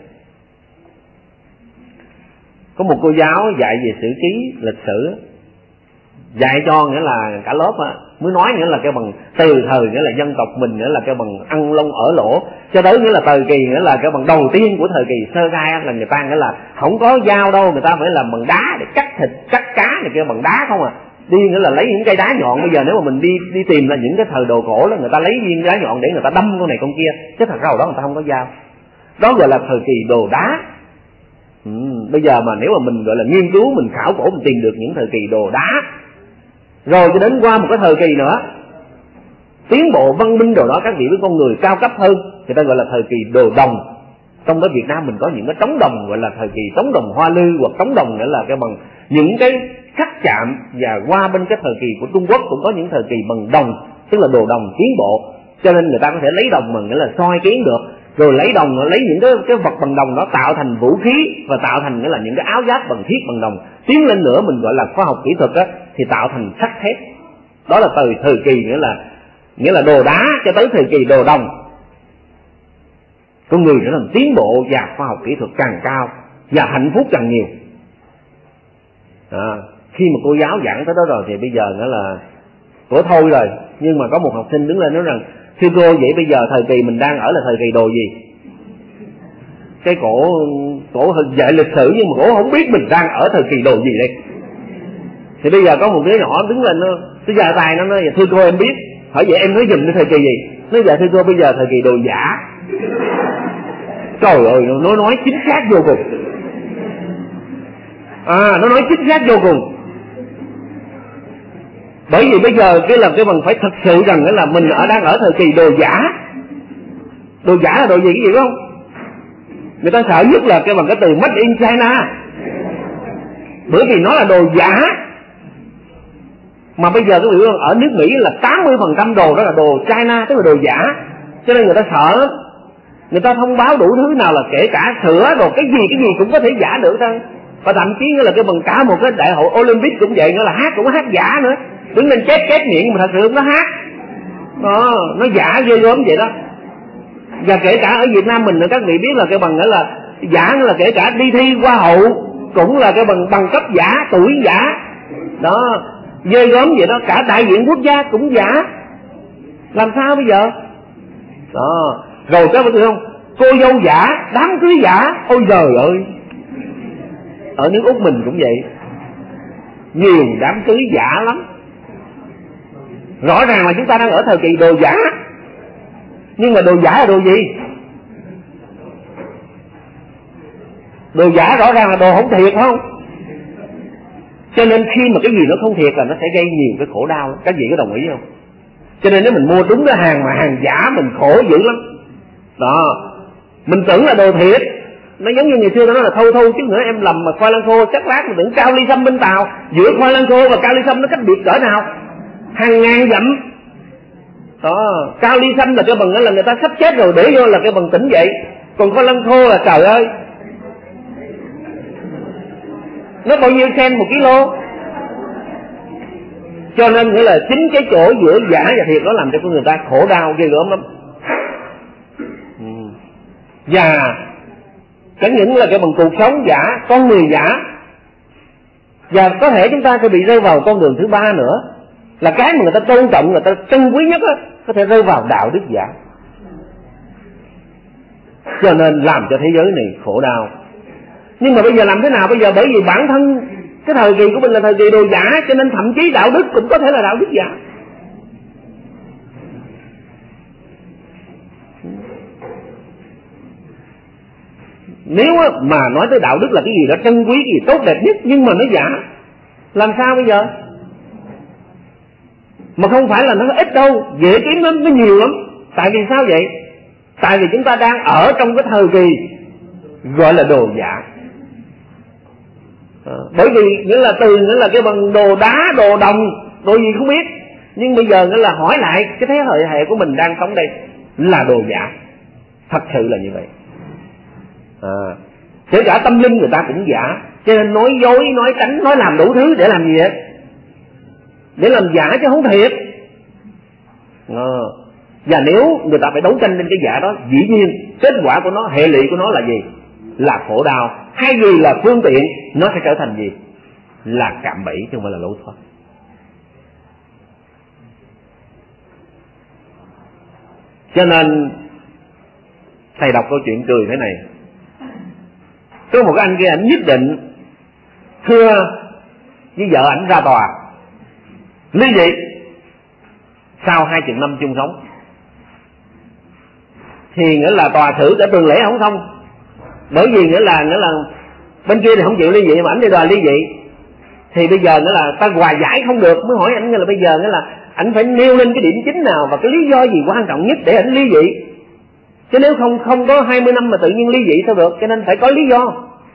Có một cô giáo dạy về sử ký, lịch sử, dạy cho nghĩa là cả lớp á, mới nói nghĩa là cái bằng từ thời nghĩa là dân tộc mình nghĩa là cái bằng ăn lông ở lỗ, cho tới nghĩa là thời kỳ nghĩa là cái bằng đầu tiên của thời kỳ sơ khai là người ta nghĩa là không có dao đâu, người ta phải làm bằng đá để cắt thịt, cắt cá này kia bằng đá không à. Đi nghĩa là lấy những cây đá nhọn. Bây giờ nếu mà mình đi tìm là những cái thời đồ cổ đó, người ta lấy viên đá nhọn để người ta đâm con này con kia, chứ thật ra hồi đó người ta không có dao. Đó gọi là thời kỳ đồ đá. Bây giờ mà nếu mà mình gọi là nghiên cứu, mình khảo cổ, mình tìm được những thời kỳ đồ đá, rồi cho đến qua một cái thời kỳ nữa tiến bộ văn minh đồ đó, các vị với con người cao cấp hơn, người ta gọi là thời kỳ đồ đồng. Trong đó Việt Nam mình có những cái trống đồng gọi là thời kỳ trống đồng Hoa Lư, hoặc trống đồng nghĩa là cái bằng những cái khắc chạm. Và qua bên cái thời kỳ của Trung Quốc cũng có những thời kỳ bằng đồng, tức là đồ đồng tiến bộ. Cho nên người ta có thể lấy đồng mà nghĩa là soi kiến được, rồi lấy đồng, lấy những cái vật bằng đồng đó tạo thành vũ khí, và tạo thành nghĩa là những cái áo giáp bằng thiết bằng đồng. Tiến lên nữa mình gọi là khoa học kỹ thuật đó, thì tạo thành sắt thép. Đó là từ thời kỳ nghĩa là đồ đá cho tới thời kỳ đồ đồng. Con người trở nên tiến bộ và khoa học kỹ thuật càng cao và hạnh phúc càng nhiều. Khi mà cô giáo giảng tới đó rồi thì bây giờ nữa là cổ thôi rồi. Nhưng mà có một học sinh đứng lên nói rằng: thưa cô, vậy bây giờ thời kỳ mình đang ở là thời kỳ đồ gì? Cái cổ dạy lịch sử nhưng mà cổ không biết mình đang ở thời kỳ đồ gì đây. Thì bây giờ có một đứa nhỏ đứng lên, nó giơ tay nó nói: thưa cô em biết. Hỏi vậy em nói dùm cái thời kỳ gì? Nói dạ thưa cô bây giờ thời kỳ đồ giả. Trời ơi, nó nói chính xác vô cùng. Nó nói chính xác vô cùng. Bởi vì bây giờ cái là cái bằng phải thực sự rằng là mình đang ở thời kỳ đồ giả. Đồ giả là đồ gì, cái gì không? Người ta sợ nhất là cái bằng cái từ made in China, bởi vì nó là đồ giả. Mà bây giờ các vị ở nước Mỹ là 80% đồ đó là đồ China, tức là đồ giả. Cho nên người ta sợ, người ta thông báo đủ thứ nào là kể cả sữa đồ, cái gì cũng có thể giả được thôi. Và thậm chí là cái bằng cả một cái đại hội Olympic cũng vậy, nữa là hát cũng có hát giả nữa, đứng lên chép miệng mà thật sự không có hát. Nó giả ghê gớm vậy đó. Và kể cả ở Việt Nam mình nữa, các vị biết là cái bằng nữa là giả, là kể cả đi thi hoa hậu cũng là cái bằng cấp giả, tuổi giả đó, ghê gớm vậy đó. Cả đại diện quốc gia cũng giả, làm sao bây giờ đó. Rồi các bạn thấy không, cô dâu giả, đám cưới giả, ôi trời ơi. Ở nước Úc mình cũng vậy, nhiều đám cưới giả lắm. Rõ ràng là chúng ta đang ở thời kỳ đồ giả. Nhưng mà đồ giả là đồ gì? Đồ giả rõ ràng là đồ không thiệt, không? Cho nên khi mà cái gì nó không thiệt là nó sẽ gây nhiều cái khổ đau. Các vị có đồng ý không? Cho nên nếu mình mua trúng cái hàng mà hàng giả mình khổ dữ lắm đó. Mình tưởng là đồ thiệt, nó giống như ngày xưa nó nói là thâu chứ nữa em lầm mà khoai lang khô chắc lát mình tưởng cao ly sâm bên Tàu. Giữa khoai lang khô và cao ly sâm nó cách biệt cỡ nào? Hàng ngàn dặm đó. Cao ly sâm là cái bằng là người ta sắp chết rồi để vô là cái bằng tỉnh dậy, còn khoai lang khô là trời ơi, nó bao nhiêu sen 1 kg. Cho nên nghĩa là chính cái chỗ giữa giả và thiệt nó làm cho con người ta khổ đau ghê gớm lắm. Và chẳng những là cái bằng cuộc sống giả, con người giả, và có thể chúng ta sẽ bị rơi vào con đường thứ ba nữa, là cái mà người ta tôn trọng, người ta trân quý nhất á, có thể rơi vào đạo đức giả. Cho nên làm cho thế giới này khổ đau. Nhưng mà bây giờ làm thế nào bây giờ? Bởi vì bản thân cái thời kỳ của mình là thời kỳ đồ giả, cho nên thậm chí đạo đức cũng có thể là đạo đức giả. Nếu mà nói tới đạo đức là cái gì đó trân quý, cái gì tốt đẹp nhất, nhưng mà nó giả, làm sao bây giờ? Mà không phải là nó ít đâu, dễ kiếm lắm, nó nhiều lắm. Tại vì sao vậy? Tại vì chúng ta đang ở trong cái thời kỳ gọi là đồ giả. Bởi vì nghĩa là từ nghĩa là cái bằng đồ đá, đồ đồng, đồ gì không biết. Nhưng bây giờ nghĩa là hỏi lại cái thế hệ của mình đang sống đây là đồ giả. Thật sự là như vậy. Kể cả tâm linh người ta cũng giả. Cho nên nói dối, nói tránh, nói làm đủ thứ để làm gì vậy? Để làm giả chứ không thiệt. Và nếu người ta phải đấu tranh lên cái giả đó, dĩ nhiên kết quả của nó, hệ lụy của nó là gì? Là khổ đau. Hay vì là phương tiện, nó sẽ trở thành gì? Là cạm bẫy chứ không phải là lối thoát. Cho nên thầy đọc câu chuyện cười thế này. Có một cái anh kia, ảnh nhất định thưa với vợ ảnh ra tòa ly dị sau 20 năm chung sống. Thì nghĩa là tòa xử cả tuần lễ không xong. Bởi vì nghĩa là bên kia thì không chịu ly dị mà ảnh đi đòi ly dị. Thì bây giờ nghĩa là ta hòa giải không được, mới hỏi ảnh là bây giờ nghĩa là ảnh phải nêu lên cái điểm chính nào và cái lý do gì quan trọng nhất để ảnh ly dị. Chứ nếu không có 20 năm mà tự nhiên ly dị sao được, cho nên phải có lý do.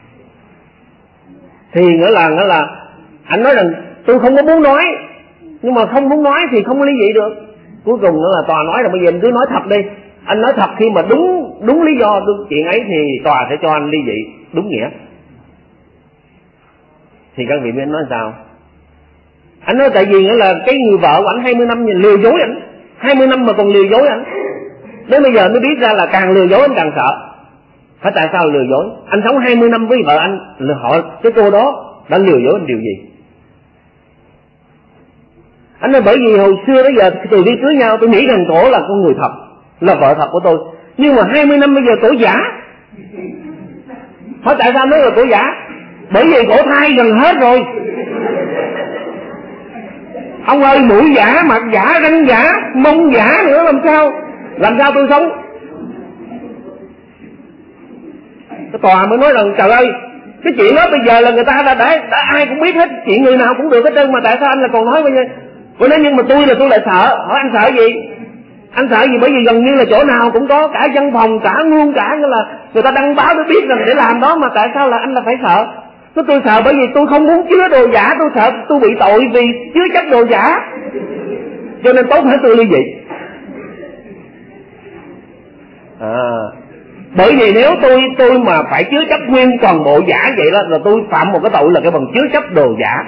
Thì nghĩa là ảnh nói rằng tôi không có muốn nói, nhưng mà không muốn nói thì không có ly dị được. Cuối cùng nữa là tòa nói là bây giờ anh cứ nói thật đi. Anh nói thật, khi mà đúng lý do đúng chuyện ấy thì tòa sẽ cho anh ly dị đúng nghĩa. Thì các vị biết anh nói sao? Anh nói tại vì nghĩa là cái người vợ của anh 20 năm lừa dối anh, 20 năm mà còn lừa dối anh. Đến bây giờ mới biết ra là càng lừa dối anh càng sợ. Phải tại sao lừa dối? Anh sống 20 năm với vợ anh, họ cái cô đó đã lừa dối anh điều gì? Anh nói bởi vì hồi xưa tới giờ từ đi cưới nhau tôi nghĩ rằng cổ là con người thật, là vợ thật của tôi. Nhưng mà 20 năm bây giờ cổ giả. Hỏi tại sao nói là cổ giả? Bởi vì cổ thai gần hết rồi. Ông ơi, mũi giả, mặt giả, răng giả, mông giả nữa, làm sao tôi sống? Cái tòa mới nói rằng trời ơi, cái chuyện đó bây giờ là người ta đã ai cũng biết hết, chuyện người nào cũng được hết trơn, mà tại sao anh là còn nói bây giờ Còn nếu nhưng mà tôi lại sợ. Hỏi anh sợ gì? Anh sợ gì? Bởi vì gần như là chỗ nào cũng có, cả văn phòng, cả luôn cả như là người ta đăng báo để biết rằng để làm đó, mà tại sao là anh là phải sợ? Tôi sợ bởi vì tôi không muốn chứa đồ giả, tôi sợ tôi bị tội vì chứa chấp đồ giả, cho nên tốt hết tôi ly dị. Bởi vì nếu tôi mà phải chứa chấp nguyên toàn bộ giả vậy đó, là tôi phạm một cái tội là cái bằng chứa chấp đồ giả.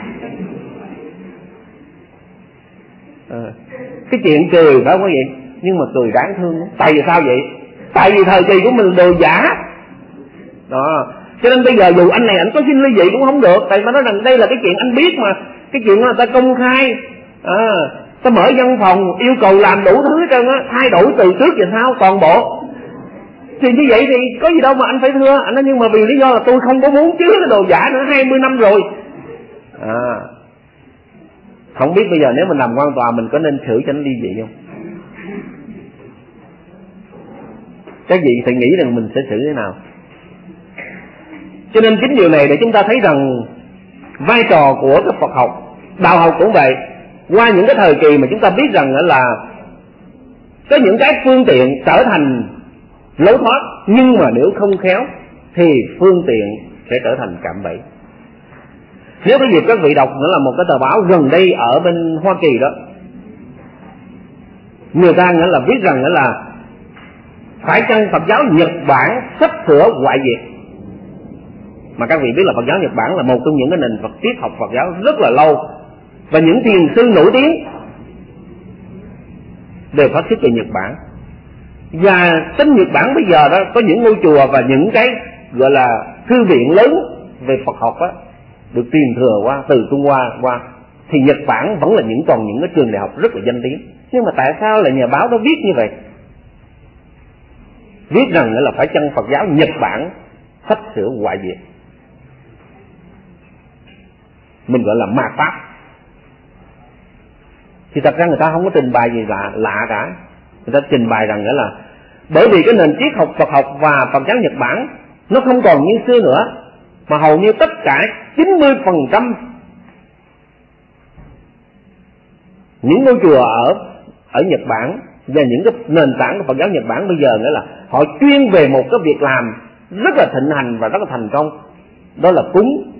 Cái chuyện cười phải không quý vị? Nhưng mà cười đáng thương. Tại vì sao vậy? Tại vì thời kỳ của mình đồ giả đó. Cho nên bây giờ dù anh này anh có xin ly dị cũng không được. Tại mà nói rằng đây là cái chuyện anh biết mà, cái chuyện người ta công khai, ta mở văn phòng yêu cầu làm đủ thứ hết trơn á, thay đổi từ trước về sau toàn bộ. Thì như vậy thì có gì đâu mà anh phải thưa. Anh nói nhưng mà vì lý do là tôi không có muốn chứa cái đồ giả nữa, 20 năm rồi. Không biết bây giờ nếu mình làm quan tòa mình có nên xử cho nó ly dị không? Các vị phải nghĩ rằng mình sẽ xử thế nào. Cho nên chính điều này để chúng ta thấy rằng vai trò của cái Phật học, đạo học cũng vậy. Qua những cái thời kỳ mà chúng ta biết rằng là có những cái phương tiện trở thành lối thoát, nhưng mà nếu không khéo thì phương tiện sẽ trở thành cạm bẫy. Nếu có dịp các vị đọc nữa là một cái tờ báo gần đây ở bên Hoa Kỳ đó, người ta nữa là viết rằng nữa là phải chăng Phật giáo Nhật Bản sắp sửa hoại diệt. Mà các vị biết là Phật giáo Nhật Bản là một trong những cái nền Phật triết học Phật giáo rất là lâu, và những thiền sư nổi tiếng đều phát xuất từ Nhật Bản. Và tính Nhật Bản bây giờ đó có những ngôi chùa và những cái gọi là thư viện lớn về Phật học á, được truyền thừa qua từ Trung Hoa qua, thì Nhật Bản vẫn là còn những cái trường đại học rất là danh tiếng. Nhưng mà tại sao là nhà báo đó viết như vậy? Viết rằng là phải chăng Phật giáo Nhật Bản sắp sửa hoại diệt. Mình gọi là ma pháp. Thì thật ra người ta không có trình bày gì lạ cả. Người ta trình bày rằng là bởi vì cái nền triết học Phật học và Phật giáo Nhật Bản nó không còn như xưa nữa, mà hầu như tất cả 90% những ngôi chùa ở Nhật Bản và những cái nền tảng của Phật giáo Nhật Bản bây giờ nữa là họ chuyên về một cái việc làm rất là thịnh hành và rất là thành công, đó là cúng.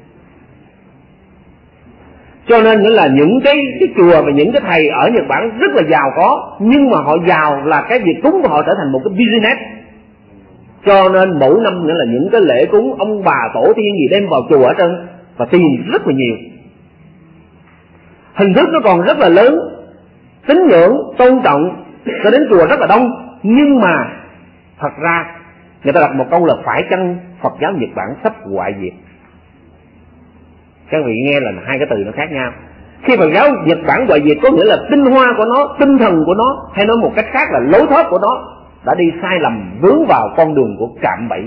Cho nên nữa là những cái chùa và những cái thầy ở Nhật Bản rất là giàu có, nhưng mà họ giàu là cái việc cúng của họ trở thành một cái business. Cho nên mỗi năm nữa là những cái lễ cúng ông bà tổ tiên gì đem vào chùa ở trên, và tiền rất là nhiều. Hình thức nó còn rất là lớn, tín ngưỡng tôn trọng cho đến chùa rất là đông, nhưng mà thật ra người ta đặt một câu là phải chăng Phật giáo Nhật Bản sắp hoại diệt. Các vị nghe là hai cái từ nó khác nhau. Khi Phật giáo Nhật Bản hoại diệt có nghĩa là tinh hoa của nó, tinh thần của nó, hay nói một cách khác là lối thoát của nó đã đi sai lầm, vướng vào con đường của cạm bẫy.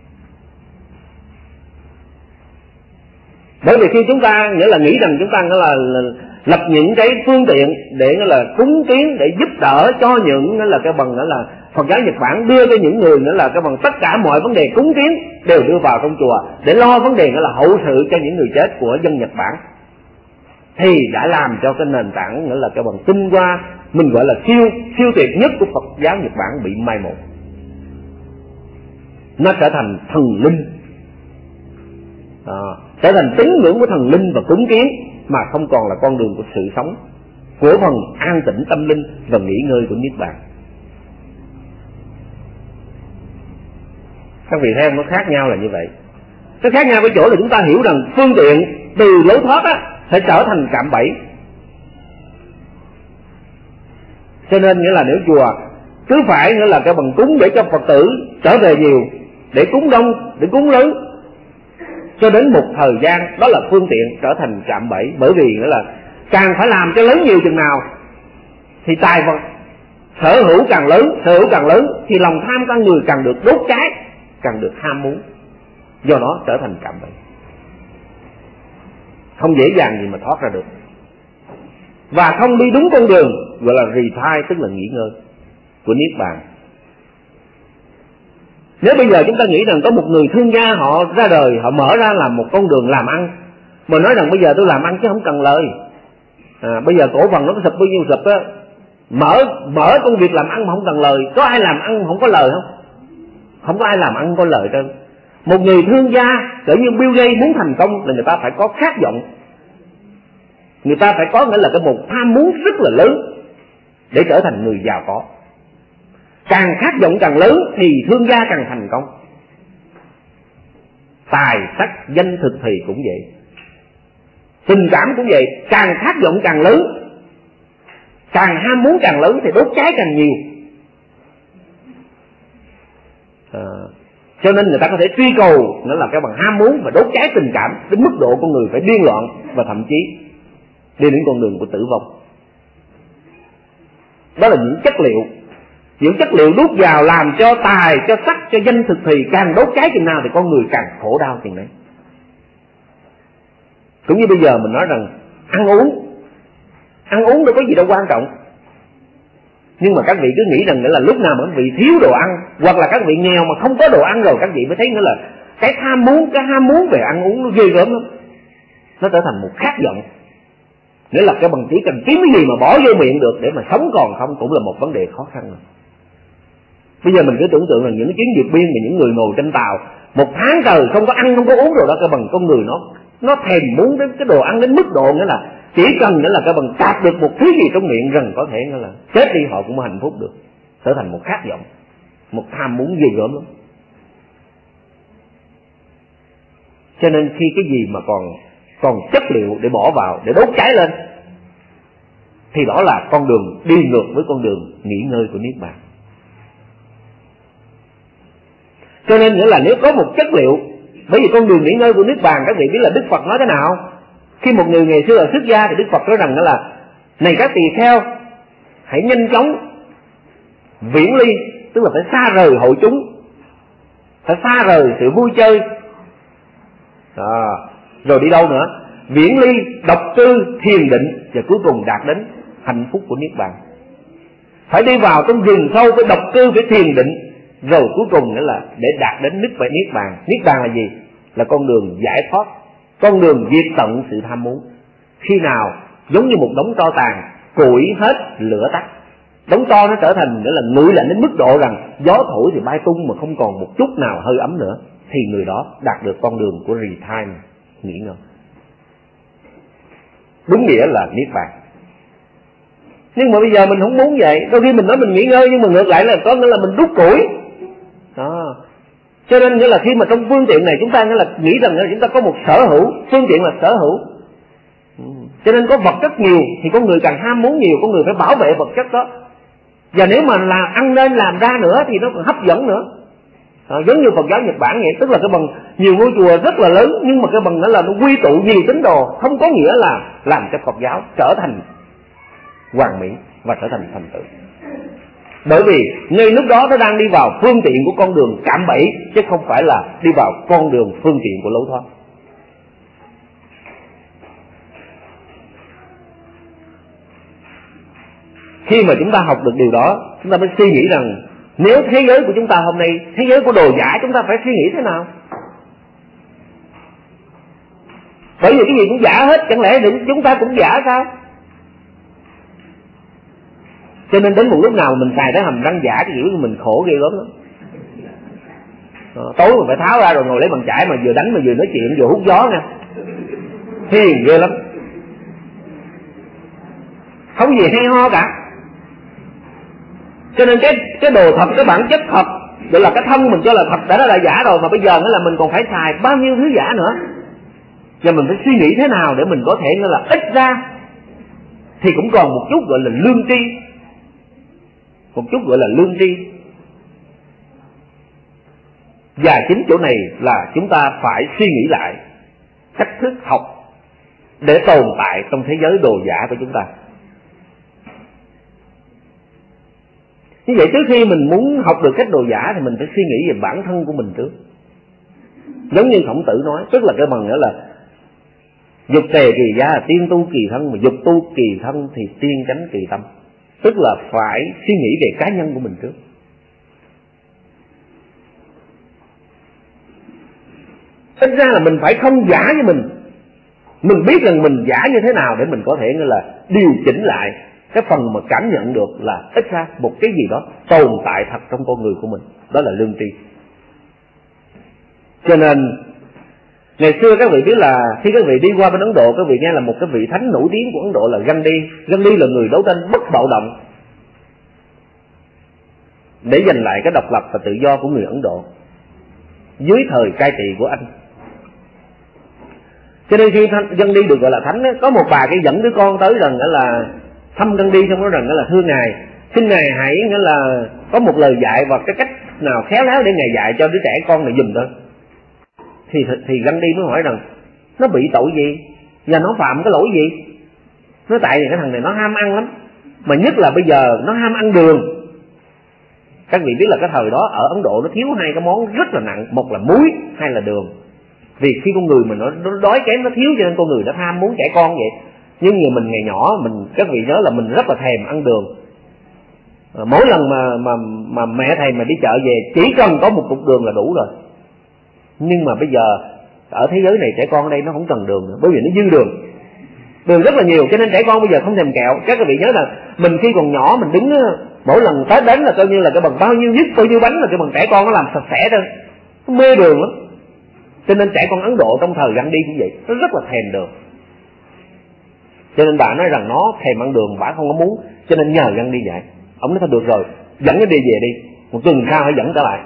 Bởi vì khi chúng ta nghĩa là nghĩ rằng chúng ta nghĩa là lập những cái phương tiện để nghĩa là cúng kiến, để giúp đỡ cho những nghĩa là cái bằng nghĩa là Phật giáo Nhật Bản đưa cho những người nghĩa là cái bằng tất cả mọi vấn đề cúng kiến đều đưa vào trong chùa để lo vấn đề nghĩa là hậu sự cho những người chết của dân Nhật Bản, thì đã làm cho cái nền tảng nghĩa là cái bằng tinh hoa mình gọi là siêu tuyệt nhất của Phật giáo Nhật Bản bị mai một. Nó trở thành thần linh, trở thành tín ngưỡng của thần linh và cúng kiến, mà không còn là con đường của sự sống, của phần an tĩnh tâm linh và nghỉ ngơi của Niết Bàn. Các vị thấy không? Nó khác nhau là như vậy. Nó khác nhau ở chỗ là chúng ta hiểu rằng phương tiện từ lối thoát á sẽ trở thành cạm bẫy. Cho nên nghĩa là nếu chùa cứ phải nghĩa là cái bằng cúng để cho Phật tử trở về nhiều, để cúng đông, để cúng lớn, cho đến một thời gian đó là phương tiện trở thành cạm bẫy. Bởi vì nghĩa là càng phải làm cho lớn nhiều chừng nào thì tài vật sở hữu càng lớn thì lòng tham con người càng được đốt cháy, càng được ham muốn, do đó trở thành cạm bẫy, không dễ dàng gì mà thoát ra được, và không đi đúng con đường gọi là retire, tức là nghỉ ngơi của Niết Bàn. Nếu bây giờ chúng ta nghĩ rằng có một người thương gia họ ra đời, họ mở ra làm một con đường làm ăn, mà nói rằng bây giờ tôi làm ăn chứ không cần lời, Bây giờ cổ phần nó có sụp bao nhiêu sụp á, mở công việc làm ăn mà không cần lời. Có ai làm ăn không có lời không? Không có ai làm ăn có lời đâu. Một người thương gia cỡ như Bill Gates muốn thành công là người ta phải có khát vọng, người ta phải có nghĩa là cái một tham muốn rất là lớn để trở thành người giàu có. Càng khát vọng càng lớn thì thương gia càng thành công. Tài sắc danh thực thì cũng vậy, tình cảm cũng vậy. Càng khát vọng càng lớn, càng ham muốn càng lớn thì đốt cháy càng nhiều. Cho nên người ta có thể truy cầu nó là cái bằng ham muốn và đốt cháy tình cảm đến mức độ con người phải điên loạn và thậm chí đi đến con đường của tử vong. Đó là những chất liệu. Những chất liệu đút vào làm cho tài, cho sắc, cho danh thực thì càng đốt cháy chừng nào thì con người càng khổ đau chừng đấy. Cũng như bây giờ mình nói rằng ăn uống đâu có gì đâu quan trọng. Nhưng mà các vị cứ nghĩ rằng nghĩa là lúc nào mà các vị thiếu đồ ăn, hoặc là các vị nghèo mà không có đồ ăn rồi, các vị mới thấy nữa là cái ham muốn về ăn uống nó ghê gớm lắm. Nó trở thành một khát vọng. Nghĩa là cái bằng chỉ cần kiếm cái gì mà bỏ vô miệng được để mà sống còn không cũng là một vấn đề khó khăn rồi. Bây giờ mình cứ tưởng tượng là những chuyến vượt biên mà những người ngồi trên tàu 1 tháng trời không có ăn không có uống rồi đó, cái bằng con người nó thèm muốn đến cái đồ ăn đến mức độ nghĩa là chỉ cần nghĩa là cái bằng tạt được một thứ gì trong miệng rằng có thể nghĩa là chết đi họ cũng hạnh phúc được, trở thành một khát vọng, một tham muốn ghê gớm lắm. Cho nên khi cái gì mà còn chất liệu để bỏ vào để đốt cháy lên thì đó là con đường đi ngược với con đường nghỉ ngơi của Niết Bàn. Cho nên nghĩa là nếu có một chất liệu, bởi vì con đường nghỉ ngơi của Niết Bàn các vị biết là Đức Phật nói thế nào. Khi một người ngày xưa là xuất gia thì Đức Phật nói rằng đó là này các tỳ kheo, hãy nhanh chóng viễn ly, tức là phải xa rời hội chúng, phải xa rời sự vui chơi. Rồi đi đâu nữa? Viễn ly, độc cư, thiền định, và cuối cùng đạt đến hạnh phúc của Niết Bàn. Phải đi vào trong rừng sâu, phải độc cư, phải thiền định, rồi cuối cùng nữa là để đạt đến Niết Bàn. Niết Bàn là gì? Là con đường giải thoát, con đường diệt tận sự tham muốn. Khi nào giống như một đống tro tàn, củi hết lửa tắt, đống tro nó trở thành nữa là nguội lạnh đến mức độ rằng gió thổi thì bay tung mà không còn một chút nào hơi ấm nữa, thì người đó đạt được con đường của retime, nghỉ ngơi. Đúng nghĩa là Niết Bàn. Nhưng mà bây giờ mình không muốn vậy. Đôi khi mình nói mình nghỉ ngơi nhưng mà ngược lại là có nghĩa là mình đốt củi đó. Cho nên nghĩa là khi mà trong phương tiện này chúng ta nghĩa là nghĩ rằng chúng ta có một sở hữu, phương tiện là sở hữu. Cho nên có vật chất nhiều thì con người càng ham muốn nhiều, con người phải bảo vệ vật chất đó. Và nếu mà là ăn nên làm ra nữa thì nó còn hấp dẫn nữa. Giống như Phật giáo Nhật Bản vậy, tức là cái bằng nhiều ngôi chùa rất là lớn, nhưng mà cái bằng đó là nó quy tụ nhiều tín đồ, không có nghĩa là làm cho Phật giáo trở thành hoàn mỹ và trở thành thành tựu. Bởi vì ngay lúc đó nó đang đi vào phương tiện của con đường cạm bẫy, chứ không phải là đi vào con đường phương tiện của lối thoát. Khi mà chúng ta học được điều đó, chúng ta mới suy nghĩ rằng nếu thế giới của chúng ta hôm nay, thế giới của đồ giả, chúng ta phải suy nghĩ thế nào? Bởi vì cái gì cũng giả hết, chẳng lẽ chúng ta cũng giả sao? Cho nên đến một lúc nào mình xài tới hàm răng giả thì mình khổ ghê lắm. Tối mình phải tháo ra rồi ngồi lấy bàn chải mà vừa đánh mà vừa nói chuyện vừa hút gió nha, hiền ghê lắm, không gì hay ho cả. Cho nên cái đồ thật, cái bản chất thật, gọi là cái thân mình cho là thật đã là giả rồi, mà bây giờ nữa là mình còn phải xài bao nhiêu thứ giả nữa. Và mình phải suy nghĩ thế nào để mình có thể là ít ra thì cũng còn một chút gọi là lương tri, một chút gọi là lương tri. Và chính chỗ này là chúng ta phải suy nghĩ lại cách thức học để tồn tại trong thế giới đồ giả của chúng ta. Như vậy trước khi mình muốn học được cách đồ giả thì mình phải suy nghĩ về bản thân của mình trước. Giống như Khổng Tử nói, tức là cái bằng nghĩa là dục tề kỳ gia là tiên tu kỳ thân, mà dục tu kỳ thân thì tiên chánh kỳ tâm. Tức là phải suy nghĩ về cá nhân của mình trước. Ít ra là mình phải không giả với mình, Mình biết rằng mình giả như thế nào để mình có thể là điều chỉnh lại cái phần mà cảm nhận được là ít ra một cái gì đó tồn tại thật trong con người của mình, đó là lương tri. Cho nên ngày xưa các vị biết là khi các vị đi qua bên Ấn Độ, các vị nghe là một cái vị thánh nổi tiếng của Ấn Độ là Gandhi. Gandhi là người đấu tranh bất bạo động để giành lại cái độc lập và tự do của người Ấn Độ dưới thời cai trị của Anh. Cho nên khi Gandhi được gọi là thánh ấy, có một bà cái dẫn đứa con tới rằng là thăm Gandhi, xong nói rằng là thưa ngài, xin ngài hãy nghĩa là có một lời dạy và cái cách nào khéo léo để ngài dạy cho đứa trẻ con này giùm thôi. Thì Gandhi mới hỏi rằng nó bị tội gì và nó phạm cái lỗi gì. Nói tại vì cái thằng này nó ham ăn lắm, mà nhất là bây giờ nó ham ăn đường. Các vị biết là cái thời đó ở Ấn Độ nó thiếu hai cái món rất là nặng, một là muối, hai là đường. Vì khi con người mình nó đói kém, nó thiếu, cho nên con người nó tham muốn trẻ con vậy. Nhưng như mình ngày nhỏ, các vị nhớ là mình rất là thèm ăn đường. Mỗi lần mà mẹ thầy mà đi chợ về chỉ cần có một cục đường là đủ rồi. Nhưng mà bây giờ ở thế giới này trẻ con ở đây nó không cần đường nữa, bởi vì nó dư đường rất là nhiều, cho nên trẻ con bây giờ không thèm kẹo. Các vị nhớ là mình khi còn nhỏ mình đứng mỗi lần Tết đến là coi như là cái bằng bao nhiêu bánh là cái bằng trẻ con nó làm sạch sẽ thôi, nó mê đường lắm. Cho nên trẻ con Ấn Độ trong thời Gandhi cũng vậy, nó rất là thèm đường. Cho nên bà nói rằng nó thèm ăn đường, bà không có muốn, cho nên nhờ Gandhi dạy. Ông nói thôi được rồi, dẫn nó đi về đi. Một tuần sau hãy dẫn trở lại.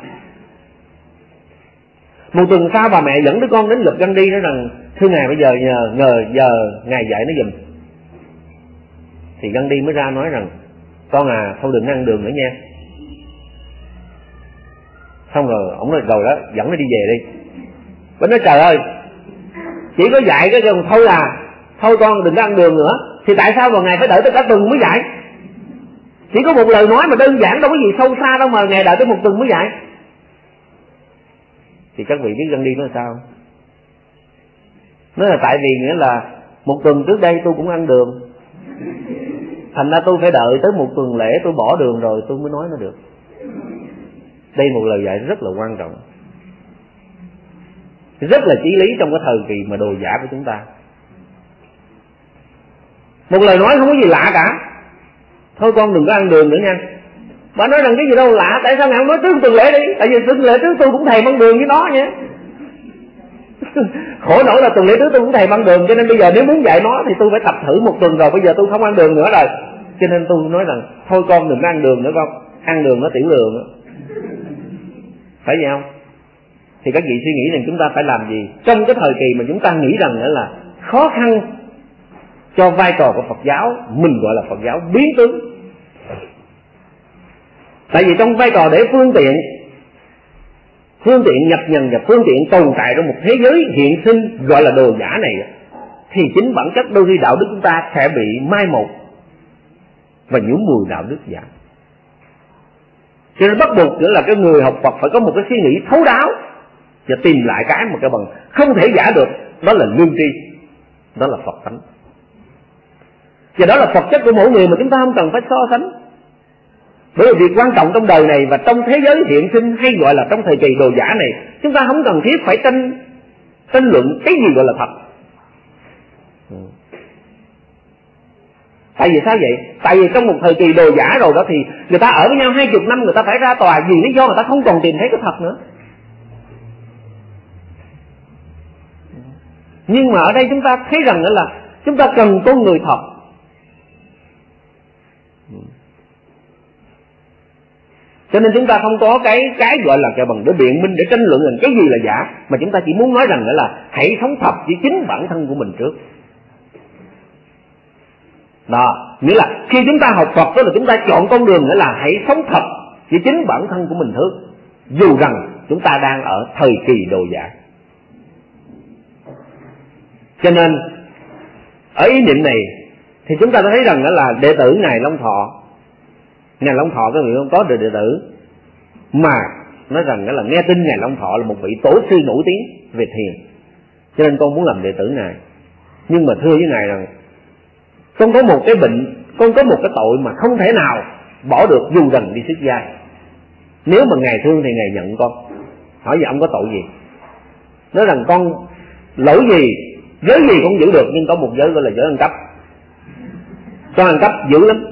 Một tuần sau bà mẹ dẫn đứa con đến gặp Gandhi nói rằng thưa ngài, bây giờ nhờ ngài dạy nó giùm. Thì Gandhi mới ra nói rằng con à, thôi đừng ăn đường nữa nha. Xong rồi ông nói rồi đó, dẫn nó đi về đi. Bà nói trời ơi, chỉ có dạy cái đường thôi à, thôi con đừng có ăn đường nữa. Thì tại sao mà ngài phải đợi tới cả tuần mới dạy? Chỉ có một lời nói mà đơn giản, đâu có gì sâu xa đâu mà ngài đợi tới một tuần mới dạy. Thì các vị biết Gandhi nói sao? Nói là tại vì nghĩa là một tuần trước đây tôi cũng ăn đường, thành ra tôi phải đợi tới một tuần lễ tôi bỏ đường rồi tôi mới nói nó được. Đây một lời dạy rất là quan trọng, rất là chí lý trong cái thời kỳ mà đồ giả của chúng ta. Một lời nói không có gì lạ cả. Thôi con đừng có ăn đường nữa nha. Bà nói rằng cái gì đâu lạ, tại sao ngài không nói trước tuần lễ đi? Tại vì tuần lễ trước tôi cũng thèm ăn đường với nó nha. Khổ nỗi là tuần lễ trước tôi cũng thèm ăn đường, cho nên bây giờ nếu muốn dạy nó thì tôi phải tập thử một tuần rồi, bây giờ tôi không ăn đường nữa rồi. Cho nên tôi nói rằng thôi con đừng có ăn đường nữa con, ăn đường nó tiểu đường nữa. Phải vậy không? Thì các vị suy nghĩ rằng chúng ta phải làm gì trong cái thời kỳ mà chúng ta nghĩ rằng là khó khăn cho vai trò của Phật giáo, mình gọi là Phật giáo biến tướng. Tại vì trong vai trò để phương tiện nhập nhằn và phương tiện tồn tại trong một thế giới hiện sinh gọi là đồ giả này, thì chính bản chất đôi khi đạo đức chúng ta sẽ bị mai một và nhuốm mùi đạo đức giả. Cho nên bắt buộc nữa là cái người học Phật phải có một cái suy nghĩ thấu đáo và tìm lại cái mà cái bằng không thể giả được, đó là lương tri, đó là Phật tánh. Và đó là Phật chất của mỗi người mà chúng ta không cần phải so sánh. Bởi vì việc quan trọng trong đời này và trong thế giới hiện sinh hay gọi là trong thời kỳ đồ giả này, chúng ta không cần thiết phải tranh luận cái gì gọi là thật. Tại vì sao vậy? Tại vì trong một thời kỳ đồ giả rồi đó thì người ta ở với nhau 20 năm, người ta phải ra tòa vì lý do người ta không còn tìm thấy cái thật nữa. Nhưng mà ở đây chúng ta thấy rằng là chúng ta cần con người thật. Cho nên chúng ta không có cái gọi là cái bằng để biện minh, để tranh luận rằng cái gì là giả, mà chúng ta chỉ muốn nói rằng là hãy sống thật với chính bản thân của mình trước. Đó, nghĩa là khi chúng ta học Phật đó là chúng ta chọn con đường nghĩa là hãy sống thật với chính bản thân của mình trước, dù rằng chúng ta đang ở thời kỳ đồ giả. Cho nên ở ý niệm này thì chúng ta thấy rằng là đệ tử Ngài Long Thọ, Ngài Long Thọ các vị không có được đệ tử, mà nói rằng là nghe tin Ngài Long Thọ là một vị tổ sư nổi tiếng về thiền, cho nên con muốn làm đệ tử Ngài. Nhưng mà thưa với Ngài rằng con có một cái bệnh, con có một cái tội mà không thể nào bỏ được dù rằng đi xuất gia. Nếu mà Ngài thương thì Ngài nhận con. Hỏi vậy ông có tội gì? Nói rằng con lỗi gì Giới gì cũng giữ được, nhưng có một giới gọi là giới ăn cắp. Con ăn cắp dữ lắm.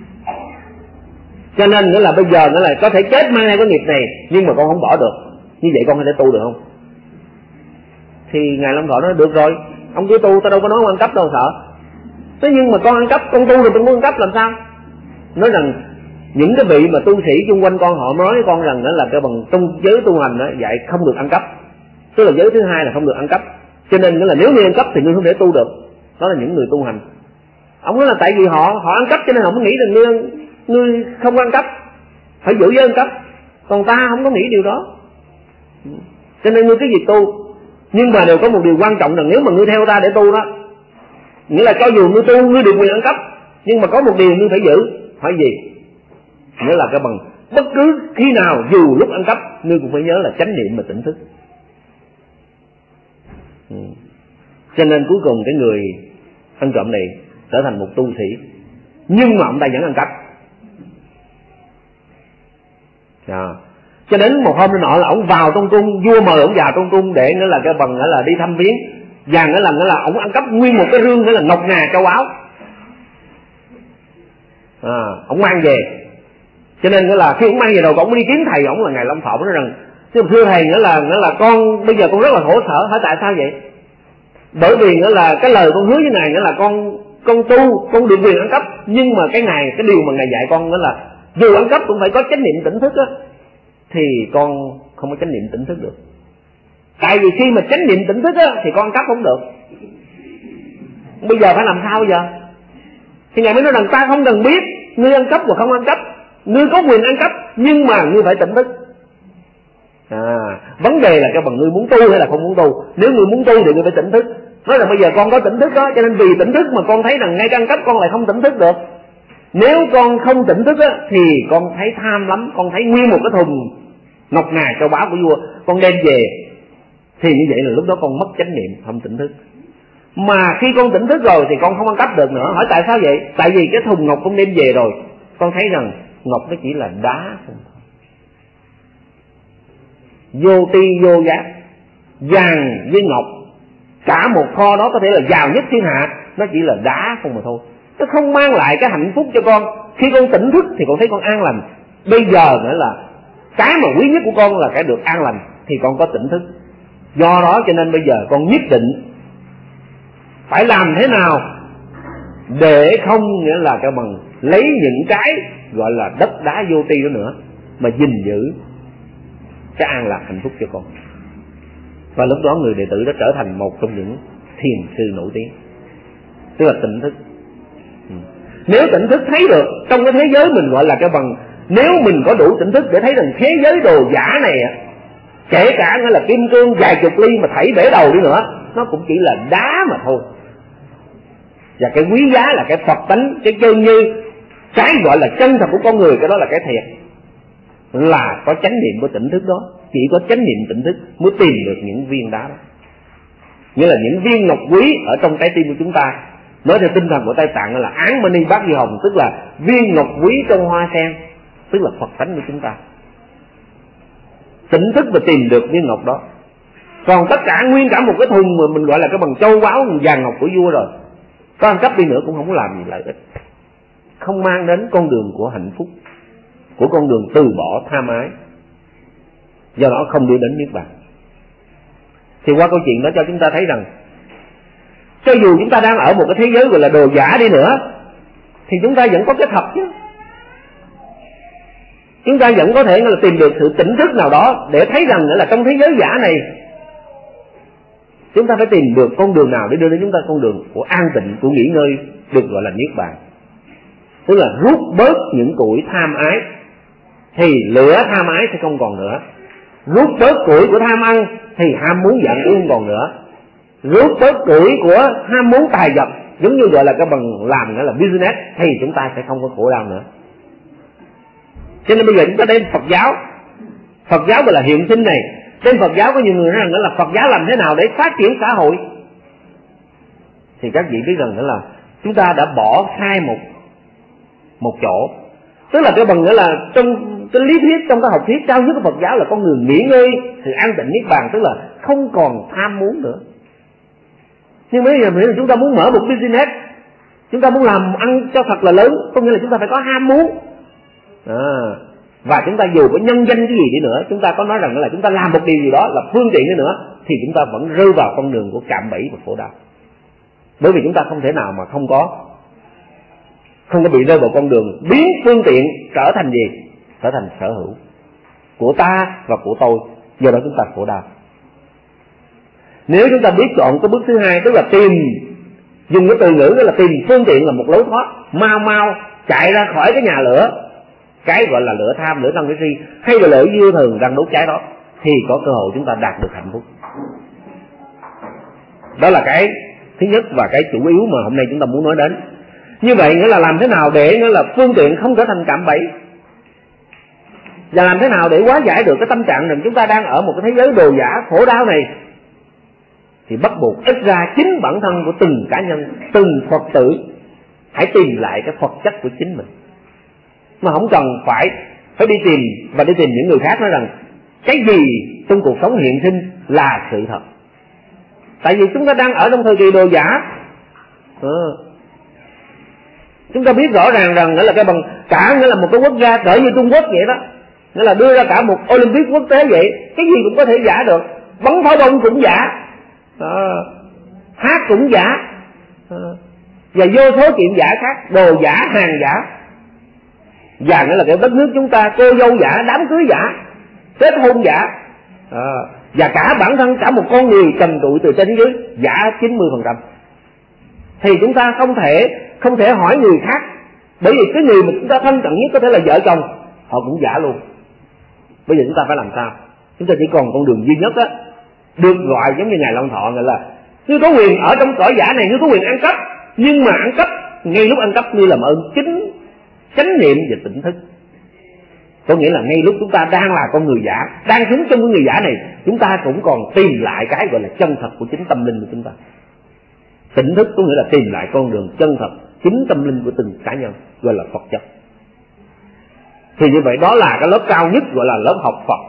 Cho nên nữa là bây giờ nữa là có thể chết mang theo cái nghiệp này, nhưng mà con không bỏ được. Như vậy con có thể tu được không? Thì Ngài Long Thọ nói được rồi, ông cứ tu, ta đâu có nói ăn cắp đâu sợ. Thế nhưng mà con ăn cắp, con tu rồi tôi muốn ăn cắp làm sao? Nói rằng những cái vị mà tu sĩ xung quanh con họ nói với con rằng đó là cái bằng trong giới tu hành đó dạy không được ăn cắp. Tức là giới thứ hai là không được ăn cắp. Cho nên là nếu ngươi ăn cắp thì ngươi không thể tu được. Đó là những người tu hành. Ông nói là tại vì họ ăn cắp cho nên họ mới nghĩ rằng ngươi không ăn cắp, phải giữ giới ăn cắp. Còn ta không có nghĩ điều đó. Cho nên ngươi cái gì tu. Nhưng mà đều có một điều quan trọng rằng nếu mà ngươi theo ta để tu đó, nghĩa là cho dù ngươi tu ngươi được quyền ăn cắp, nhưng mà có một điều ngươi phải giữ. Hỏi gì? Nghĩa là cái bằng bất cứ khi nào dù lúc ăn cắp ngươi cũng phải nhớ là chánh niệm và tỉnh thức. Cho nên cuối cùng cái người ăn trộm này trở thành một tu sĩ, nhưng mà ông ta vẫn ăn cắp. Cho đến một hôm nọ là ông vào trong cung, vua mời ông vào trong cung để nữa là cái bằng nữa là đi thăm viếng, và nữa là ông ăn cắp nguyên một cái rương nữa là ngọc ngà châu báu. Ông mang về. Cho nên nữa là khi ông mang về rồi ông đi kiếm thầy ông là Ngài Long Thọ nói rằng thưa thầy nữa là con bây giờ con rất là khổ sở. Hỏi tại sao vậy? Bởi vì nữa là cái lời con hứa với Ngài nữa là con tu, con được quyền ăn cắp, nhưng mà cái điều mà Ngài dạy con nữa là dù ăn cắp cũng phải có chánh niệm tỉnh thức á, thì con không có chánh niệm tỉnh thức được. Tại vì khi mà chánh niệm tỉnh thức á thì con ăn cắp không được. Bây giờ phải làm sao bây giờ? Thì Ngài mới nói rằng ta không cần biết ngươi ăn cắp và không ăn cắp, ngươi có quyền ăn cắp nhưng mà ngươi phải tỉnh thức. Vấn đề là cái bằng ngươi muốn tu hay là không muốn tu. Nếu ngươi muốn tu thì ngươi phải tỉnh thức. Nói là bây giờ con có tỉnh thức đó, cho nên vì tỉnh thức mà con thấy rằng ngay cái ăn cắp con lại không tỉnh thức được. Nếu con không tỉnh thức á thì con thấy tham lắm, con thấy nguyên một cái thùng ngọc ngà châu báu của vua con đem về, thì như vậy là lúc đó con mất chánh niệm, không tỉnh thức. Mà khi con tỉnh thức rồi thì con không ăn cắp được nữa. Hỏi tại sao vậy? Tại vì cái thùng ngọc con đem về rồi, con thấy rằng ngọc nó chỉ là đá không thôi, vô tri vô giác. Vàng với ngọc, cả một kho đó có thể là giàu nhất thiên hạ, nó chỉ là đá không mà thôi. Nó không mang lại cái hạnh phúc cho con. Khi con tỉnh thức thì con thấy con an lành. Bây giờ nữa là cái mà quý nhất của con là cái được an lành, thì con có tỉnh thức. Do đó cho nên bây giờ con nhất định phải làm thế nào để không nghĩa là cái bằng lấy những cái gọi là đất đá vô tri đó nữa, mà gìn giữ cái an lạc hạnh phúc cho con. Và lúc đó người đệ tử đã trở thành một trong những thiền sư nổi tiếng, tức là tỉnh thức. Nếu tỉnh thức thấy được trong cái thế giới mình gọi là cái bằng, nếu mình có đủ tỉnh thức để thấy rằng thế giới đồ giả này, kể cả nó là kim cương vài chục ly mà thảy bể đầu đi nữa, nó cũng chỉ là đá mà thôi. Và cái quý giá là cái Phật tánh, cái chân như, cái gọi là chân thật của con người, cái đó là cái thiệt. Là có chánh niệm của tỉnh thức đó. Chỉ có chánh niệm tỉnh thức mới tìm được những viên đá đó. Nghĩa là những viên ngọc quý ở trong trái tim của chúng ta. Nói theo tinh thần của Tây Tạng là Án Mani Bát Di Hồng, tức là viên ngọc quý trong hoa sen, tức là Phật tánh của chúng ta. Tỉnh thức và tìm được viên ngọc đó. Còn tất cả nguyên cả một cái thùng mà mình gọi là cái bằng châu báu vàng ngọc của vua rồi, có ăn cắp đi nữa cũng không làm gì lợi ích, không mang đến con đường của hạnh phúc, của con đường từ bỏ tham ái, do đó không đưa đến niết bàn. Thì qua câu chuyện đó cho chúng ta thấy rằng cho dù chúng ta đang ở một cái thế giới gọi là đồ giả đi nữa, thì chúng ta vẫn có cái thật chứ. Chúng ta vẫn có thể là tìm được sự tỉnh thức nào đó để thấy rằng là trong thế giới giả này chúng ta phải tìm được con đường nào để đưa đến chúng ta con đường của an tịnh, của nghỉ ngơi, được gọi là niết bàn. Tức là rút bớt những củi tham ái, thì lửa tham ái sẽ không còn nữa. Rút bớt củi của tham ăn thì ham muốn giận cũng không còn nữa. Rút bớt củi của ham muốn tài vật, giống như gọi là cái bằng làm nghĩa là business, thì chúng ta sẽ không có khổ đau nữa. Cho nên bây giờ chúng ta đến Phật giáo. Phật giáo gọi là hiện sinh này. Trên Phật giáo có nhiều người nói rằng là Phật giáo làm thế nào để phát triển xã hội. Thì các vị biết rằng là chúng ta đã bỏ sai một chỗ. Tức là cái bằng nghĩa là trong cái lý thuyết, trong cái học thuyết cao nhất của Phật giáo là con người nghỉ ngơi, sự an tịnh niết bàn, tức là không còn tham muốn nữa. Nhưng bây giờ chúng ta muốn mở một business, chúng ta muốn làm ăn cho thật là lớn, có nghĩa là chúng ta phải có ham muốn. Và chúng ta dù có nhân danh cái gì đi nữa, chúng ta có nói rằng là chúng ta làm một điều gì đó là phương tiện đi nữa, thì chúng ta vẫn rơi vào con đường của cạm bẫy và khổ đau. Bởi vì chúng ta không thể nào mà không có bị rơi vào con đường biến phương tiện trở thành gì? Trở thành sở hữu của ta và của tôi. Do đó chúng ta khổ đau. Nếu chúng ta biết chọn cái bước thứ hai, tức là dùng cái từ ngữ đó là tìm phương tiện là một lối thoát, mau chạy ra khỏi cái nhà lửa, cái gọi là lửa tham, lửa sân, lửa si, hay là lửa dư thường đang đốt cháy đó, thì có cơ hội chúng ta đạt được hạnh phúc. Đó là cái thứ nhất và cái chủ yếu mà hôm nay chúng ta muốn nói đến. Như vậy nghĩa là làm thế nào để nghĩa là phương tiện không trở thành cạm bẫy, và làm thế nào để hóa giải được cái tâm trạng rằng chúng ta đang ở một cái thế giới đồ giả khổ đau này, thì bắt buộc ít ra chính bản thân của từng cá nhân, từng Phật tử hãy tìm lại cái Phật chất của chính mình, mà không cần phải đi tìm những người khác nói rằng cái gì trong cuộc sống hiện sinh là sự thật. Tại vì chúng ta đang ở trong thời kỳ đồ giả. Chúng ta biết rõ ràng rằng nghĩa là cái bằng cả nghĩa là một cái quốc gia cỡ như Trung Quốc vậy đó, nghĩa là đưa ra cả một Olympic quốc tế vậy, cái gì cũng có thể giả được, bắn pháo bông cũng giả, hát cũng giả, và vô số chuyện giả khác, đồ giả, hàng giả. Và nghĩa là cái đất nước chúng ta cô dâu giả, đám cưới giả, kết hôn giả, và cả bản thân cả một con người trần trụi từ trên dưới giả 90%. Thì chúng ta không thể hỏi người khác, bởi vì cái người mà chúng ta thân cận nhất có thể là vợ chồng, họ cũng giả luôn. Bây giờ chúng ta phải làm sao? Chúng ta chỉ còn con đường duy nhất á, được gọi giống như Ngài Long Thọ, gọi là ngươi có quyền ở trong cõi giả này, ngươi có quyền ăn cắp, nhưng mà ăn cắp ngay lúc ăn cắp ngươi làm ơn chính chánh niệm và tỉnh thức. Có nghĩa là ngay lúc chúng ta đang là con người giả, đang sống trong cái người giả này, chúng ta cũng còn tìm lại cái gọi là chân thật của chính tâm linh của chúng ta. Tỉnh thức có nghĩa là tìm lại con đường chân thật chính tâm linh của từng cá nhân, gọi là Phật chất. Thì như vậy đó là cái lớp cao nhất, gọi là lớp học Phật.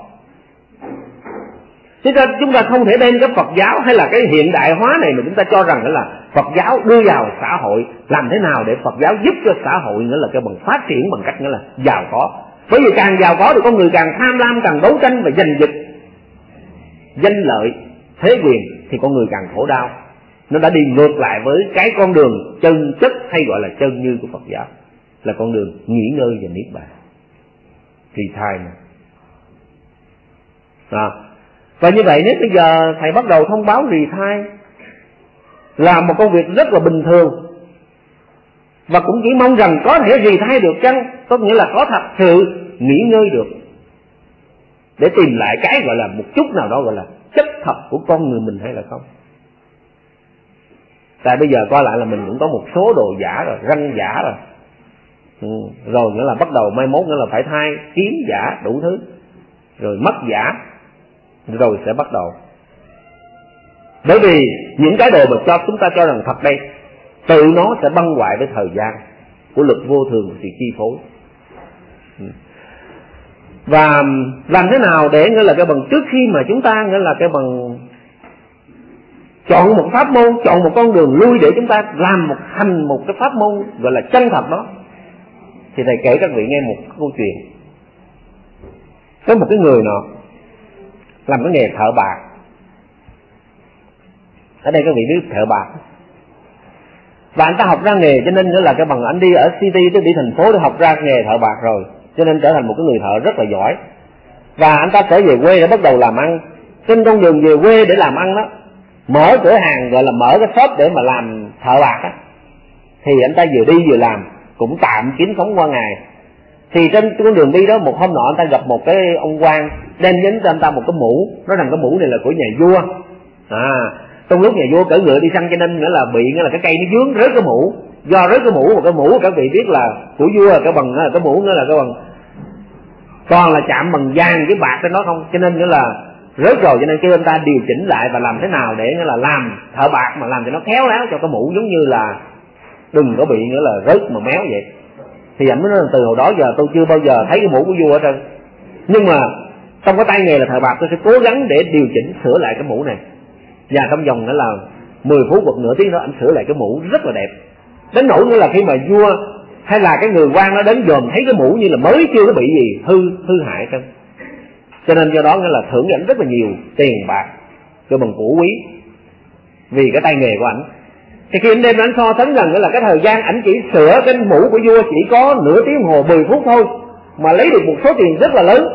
Thế nên chúng ta không thể đem cái Phật giáo hay là cái hiện đại hóa này mà chúng ta cho rằng là Phật giáo đưa vào xã hội. Làm thế nào để Phật giáo giúp cho xã hội nghĩa là cái bằng phát triển bằng cách nghĩa là giàu có. Bởi vì càng giàu có thì con người càng tham lam, càng đấu tranh và giành giật danh lợi, thế quyền, thì con người càng khổ đau. Nó đã đi ngược lại với cái con đường chân chất hay gọi là chân như của Phật giáo, là con đường nghỉ ngơi và niết bàn, trì thai này. Và như vậy nếu bây giờ thầy bắt đầu thông báo rì thai là một công việc rất là bình thường, và cũng chỉ mong rằng có thể rì thai được chăng, có nghĩa là có thật sự nghỉ ngơi được, để tìm lại cái gọi là một chút nào đó gọi là chất thật của con người mình hay là không. Tại bây giờ coi lại là mình cũng có một số đồ giả rồi, răng giả rồi, rồi nghĩa là bắt đầu mai mốt nữa là phải thai kiến giả đủ thứ, rồi mắt giả, rồi sẽ bắt đầu. Bởi vì những cái đồ mà chúng ta cho rằng thật đây, tự nó sẽ băng hoại với thời gian của lực vô thường của sự chi phối. Và làm thế nào để nghĩa là cái bằng trước khi mà chúng ta nghĩa là cái bằng chọn một pháp môn, chọn một con đường lui để chúng ta làm thành một cái pháp môn gọi là chân thật đó, thì thầy kể các vị nghe một câu chuyện. Có một cái người nọ làm cái nghề thợ bạc. Ở đây các vị biết thợ bạc, và anh ta học ra nghề, cho nên nữa là cái bằng anh đi ở city, đi thành phố để học ra nghề thợ bạc rồi, cho nên trở thành một cái người thợ rất là giỏi. Và anh ta trở về quê để bắt đầu làm ăn. Trên con đường về quê để làm ăn đó, mở cửa hàng gọi là mở cái shop để mà làm thợ bạc á, thì anh ta vừa đi vừa làm, cũng tạm kiếm sống qua ngày. Thì trên con đường đi đó, một hôm nọ anh ta gặp một cái ông quan đem đến cho anh ta một cái mũ, nói rằng cái mũ này là của nhà vua. Trong lúc nhà vua cởi ngựa đi săn, cho nên nghĩa là bị nghĩa là cái cây nó vướng rớt cái mũ. Do rớt cái mũ, và cái mũ các vị biết là của vua, cái bằng cái mũ nữa là cái bằng toàn là chạm bằng vàng với bạc trên đó không, cho nên nghĩa là rớt rồi. Cho nên kêu anh ta điều chỉnh lại và làm thế nào để nghĩa là làm thợ bạc mà làm cho nó khéo léo, cho cái mũ giống như là đừng có bị nghĩa là rớt mà méo vậy. Thì anh mới nói là từ hồi đó giờ tôi chưa bao giờ thấy cái mũ của vua ở trơn, nhưng mà trong cái tay nghề là thợ bạc tôi sẽ cố gắng để điều chỉnh sửa lại cái mũ này. Và trong vòng nữa là 10 phút hoặc nửa tiếng đó ảnh sửa lại cái mũ rất là đẹp. Đến nỗi nữa là khi mà vua hay là cái người quan nó đến dòm thấy cái mũ như là mới, chưa có bị gì hư hại không. Cho nên do đó nghĩa là thưởng cho ảnh rất là nhiều tiền bạc, cái bằng củ quý, vì cái tay nghề của ảnh. Thì khi anh đem ảnh so sánh rằng là cái thời gian ảnh chỉ sửa cái mũ của vua chỉ có nửa tiếng hồ 10 phút thôi, mà lấy được một số tiền rất là lớn,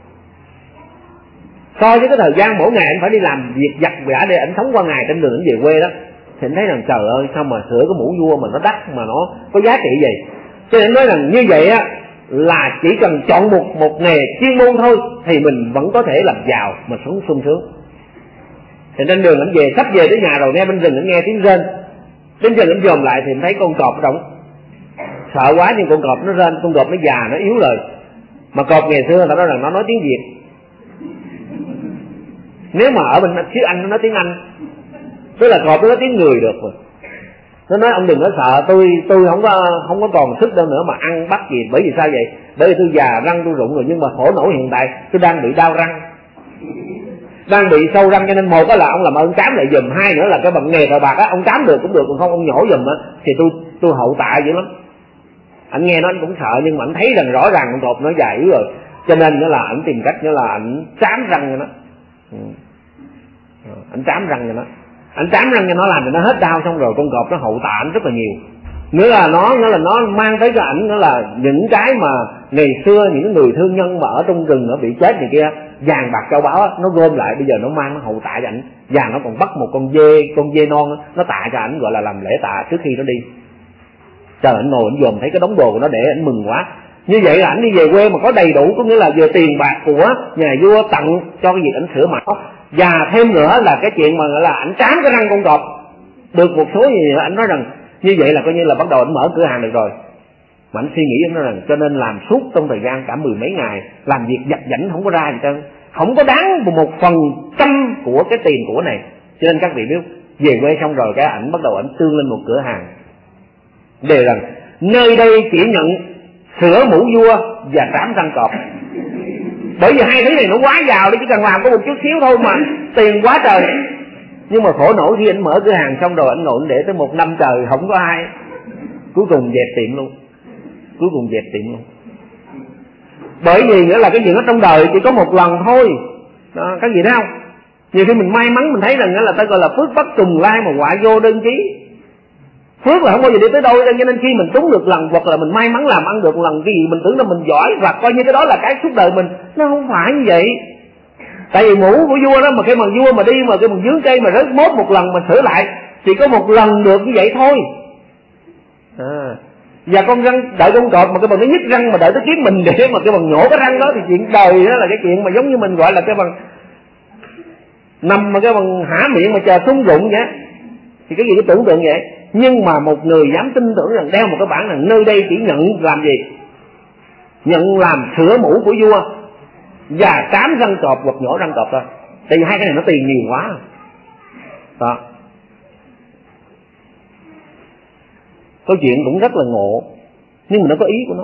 so với cái thời gian mỗi ngày anh phải đi làm việc giặt giã để ảnh sống qua ngày trên đường ảnh về quê đó, thì anh thấy rằng trời ơi sao mà sửa cái mũ vua mà nó đắt mà nó có giá trị vậy. Cho nên nói rằng như vậy á, là chỉ cần chọn một nghề chuyên môn thôi thì mình vẫn có thể làm giàu mà sống sung sướng. Thì trên đường anh về, sắp về tới nhà rồi, nghe bên rừng anh nghe tiếng rên, đến rừng anh dòm lại thì anh thấy con cọp ở trong. Sợ quá nhưng con cọp nó rên, con cọp nó già nó yếu rồi, mà cọp ngày xưa người ta nói rằng nó nói tiếng Việt. Nếu mà ở bên xứ Anh nó nói tiếng Anh, tức là cọp nó nói tiếng người được rồi. Nó nói ông đừng có sợ, tôi không có còn sức đâu nữa mà ăn bắt gì. Bởi vì sao vậy? Bởi vì tôi già, răng tôi rụng rồi, nhưng mà khổ nổi hiện tại tôi đang bị đau răng, đang bị sâu răng, cho nên một là ông làm ơn trám lại giùm, hai nữa là cái bằng nghề thợ bạc á, ông trám được cũng được, còn không ông nhổ giùm á thì tôi hậu tạ dữ lắm. Anh nghe nó anh cũng sợ, nhưng mà anh thấy rằng rõ ràng con cọp nó già yếu rồi, cho nên nó là anh tìm cách nữa là anh trám răng cho nó. Anh trám răng cho nó, anh trám răng cho nó làm cho nó hết đau, xong rồi con cọp nó hậu tạ anh rất là nhiều. Nữa là nó mang tới cho ảnh nữa là những cái mà ngày xưa những người thương nhân mà ở trong rừng nó bị chết này kia, vàng bạc châu báu nó gom lại, bây giờ nó mang nó hậu tạ cho ảnh. Và nó còn bắt một con dê non nó tạ cho ảnh, gọi là làm lễ tạ trước khi nó đi. Trời, ảnh ngồi ảnh dòm thấy cái đống đồ của nó để ảnh mừng quá. Như vậy là ảnh đi về quê mà có đầy đủ, có nghĩa là vừa tiền bạc của nhà vua tặng cho cái việc ảnh sửa mão, và thêm nữa là cái chuyện mà gọi là ảnh trám cái răng con cọp được một số gì nữa. Ảnh nói rằng như vậy là coi như là bắt đầu ảnh mở cửa hàng được rồi. Mà ảnh suy nghĩ ảnh nói rằng cho nên làm suốt trong thời gian cả 10 mấy ngày, làm việc vặt vãnh không có ra gì trơn, không có đáng 1% của cái tiền của này. Cho nên các vị biết, về quê xong rồi cái ảnh bắt đầu ảnh trương lên một cửa hàng, đề rằng nơi đây chỉ nhận sửa mũ vua và trám răng cọp. Bởi vì hai thứ này nó quá giàu đi, chỉ cần làm có một chút xíu thôi mà tiền quá trời. Nhưng mà khổ nổi khi anh mở cửa hàng xong rồi anh ngồi anh để tới 1 năm trời không có ai, cuối cùng dẹp tiệm luôn, Bởi vì nghĩa là cái chuyện đó trong đời chỉ có một lần thôi đó, các vị thấy không? Nhiều khi mình may mắn mình thấy rằng là ta gọi là phước bất trùng lai mà họa vô đơn chí. Phước là không bao giờ đi tới đâu, cho nên khi mình trúng được lần hoặc là mình may mắn làm ăn được lần gì mình tưởng là mình giỏi và coi như cái đó là cái suốt đời mình. Nó không phải như vậy. Tại vì mũ của vua đó mà cái bằng vua mà đi mà cái bằng dướng cây mà rớt mốt một lần mà sửa lại chỉ có một lần được như vậy thôi. Và con răng đợi con cọp mà cái bằng nó nhức răng mà đợi tới kiếm mình để mà cái bằng nhổ cái răng đó thì chuyện đời đó là cái chuyện mà giống như mình gọi là cái bằng nằm mà cái bằng há miệng mà chờ sung rụng vậy. Thì cái gì cái tưởng tượng vậy. Nhưng mà một người dám tin tưởng rằng đeo một cái bản rằng nơi đây chỉ nhận làm gì? Nhận làm sửa mũ của vua và trám răng cọp hoặc nhổ răng cọp thôi. Tại vì hai cái này nó tiền nhiều quá đó. Câu chuyện cũng rất là ngộ, nhưng mà nó có ý của nó.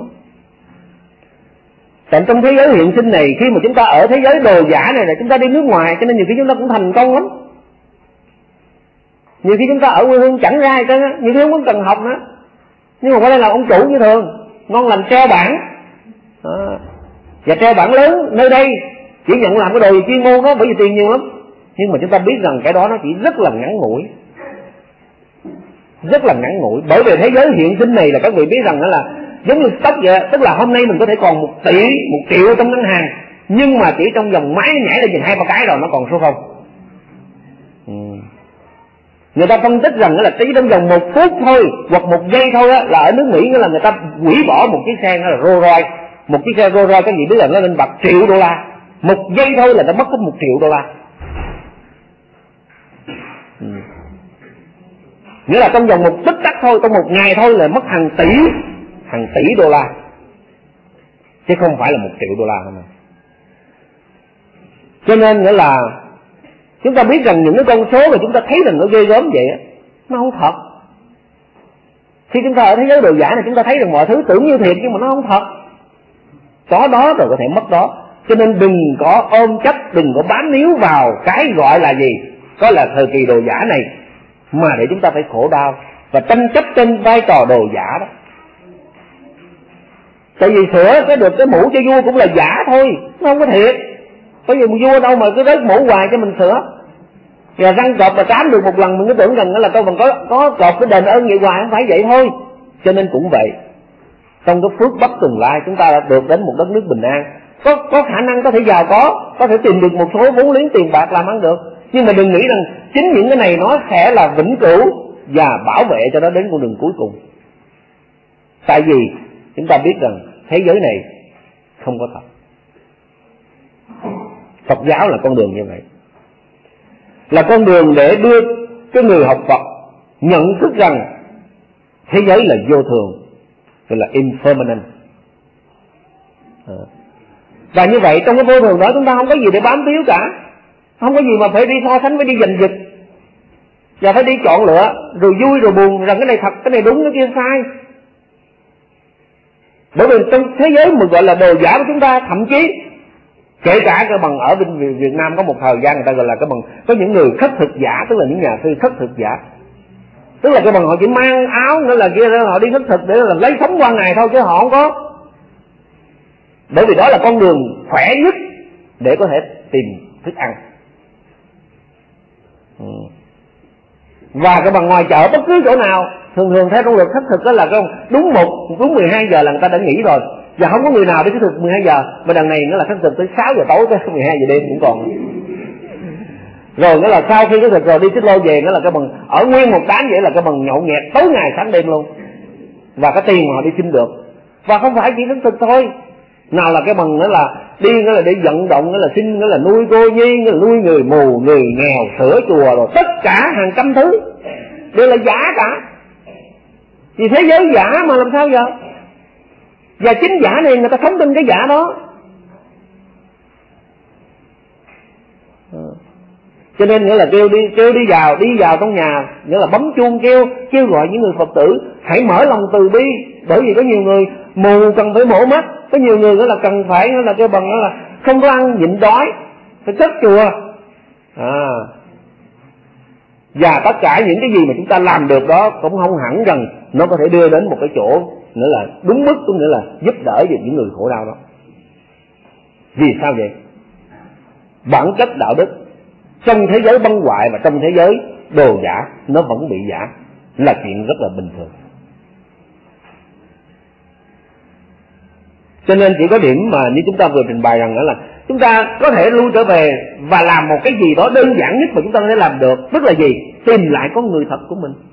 Tại trong thế giới hiện sinh này, khi mà chúng ta ở thế giới đồ giả này là chúng ta đi nước ngoài, cho nên nhiều khi chúng ta cũng thành công lắm. Nhiều khi chúng ta ở quê hương chẳng ra gì trơn á, nhiều khi không có cần học nữa, nhưng mà qua đây là ông chủ như thường, ngon lành treo bảng và treo bảng lớn nơi đây chỉ nhận làm cái đồ gì chuyên môn đó, bởi vì tiền nhiều lắm. Nhưng mà chúng ta biết rằng cái đó nó chỉ rất là ngắn ngủi, bởi vì thế giới hiện sinh này là các vị biết rằng đó là giống như stock vậy, tức là hôm nay mình có thể còn 1 tỷ, 1 triệu trong ngân hàng, nhưng mà chỉ trong vòng máy nhảy lên nhìn 2-3 cái rồi nó còn số 0. Người ta phân tích rằng là chỉ trong vòng 1 phút thôi hoặc 1 giây thôi á, là ở nước Mỹ là người ta hủy bỏ một chiếc xe, nó là Rolls Royce. Một chiếc xe Rolls Royce các vị biết là nó lên bạc $1 triệu. 1 giây thôi là nó mất hết $1 triệu. Nghĩa là trong vòng 1 tích tắc thôi, trong 1 ngày thôi là mất hàng tỷ đô la, chứ không phải là $1 triệu không. Cho nên nghĩa là chúng ta biết rằng những cái con số mà chúng ta thấy rằng nó ghê gớm vậy á, nó không thật. Khi chúng ta ở thế giới đồ giả này, chúng ta thấy rằng mọi thứ tưởng như thiệt nhưng mà nó không thật. Có đó rồi có thể mất đó. Cho nên đừng có ôm chấp, đừng có bám níu vào cái gọi là gì, có là thời kỳ đồ giả này. mà để chúng ta phải khổ đau và tranh chấp trên vai trò đồ giả đó. Tại vì sửa cái được cái mũ cho vua cũng là giả thôi, nó không có thiệt. Bởi vì vua đâu mà cứ rớt mũ hoài cho mình sửa. Và răng cọp mà cám được một lần mình cứ tưởng rằng là tôi còn có cọp cái đền ơn vậy hoài, không phải vậy thôi. Cho nên cũng vậy, trong cái phước bất tuần lai chúng ta đã được đến một đất nước bình an. Có khả năng có thể giàu có thể tìm được một số vốn liếng tiền bạc làm ăn được. Nhưng mà đừng nghĩ rằng chính những cái này nó sẽ là vĩnh cửu và bảo vệ cho nó đến con đường cuối cùng. Tại vì chúng ta biết rằng thế giới này không có thật. Phật giáo là con đường như vậy, là con đường để đưa cái người học Phật nhận thức rằng thế giới là vô thường, tức là impermanent. Và như vậy trong cái vô thường đó chúng ta không có gì để bám víu cả, không có gì mà phải đi so sánh, phải đi giành giật và phải đi chọn lựa rồi vui rồi buồn rằng cái này thật, cái này đúng, cái kia sai. Bởi vì trong thế giới mà gọi là đồ giả của chúng ta, thậm chí kể cả cái bằng ở bên Việt Nam có một thời gian người ta gọi là cái bằng, có những người khất thực giả, tức là những nhà sư khất thực giả, tức là cái bằng họ chỉ mang áo nữa là kia họ đi khất thực để là lấy sống qua ngày thôi chứ họ không có. Bởi vì đó là con đường khỏe nhất để có thể tìm thức ăn. Và cái bằng ngoài chợ bất cứ chỗ nào, thường theo công luật khất thực đó là đúng 12 giờ là người ta đã nghỉ rồi, và không có người nào đi khất thực 12 giờ. Mà đằng này nó là khất thực tới 6 giờ tối tới 12 giờ đêm cũng còn. Rồi nó là sau khi khất thực rồi đi xích lô về, nó là cái bằng ở nguyên một đám vậy, là cái bằng nhậu nhẹt tối ngày sáng đêm luôn. Và cái tiền mà họ đi xin được. Và không phải chỉ khất thực thôi, nào là cái bằng nữa là đi nữa là để vận động, nữa là xin, nữa là nuôi cô nhi, nữa là nuôi người mù, người nghèo, sửa chùa, rồi tất cả hàng trăm thứ đều là giả cả. Vì thế giới giả mà làm sao giờ? Và chính giả này người ta sống tin cái giả đó. Cho nên nghĩa là kêu đi vào trong nhà, nghĩa là bấm chuông kêu gọi những người Phật tử hãy mở lòng từ bi. Bởi vì có nhiều người mù cần phải mổ mắt, có nhiều người nữa là cần phải nữa là kêu bằng đó là không có ăn nhịn đói, phải cất chùa. Và tất cả những cái gì mà chúng ta làm được đó cũng không hẳn rằng nó có thể đưa đến một cái chỗ nữa là đúng mức, cũng nghĩa là giúp đỡ về những người khổ đau đó. Vì sao vậy? Bản chất đạo đức trong thế giới băng hoại và trong thế giới đồ giả nó vẫn bị giả, là chuyện rất là bình thường. Cho nên chỉ có điểm mà như chúng ta vừa trình bày rằng là chúng ta có thể lui trở về và làm một cái gì đó đơn giản nhất mà chúng ta có thể làm được, tức là gì? Tìm lại con người thật của mình.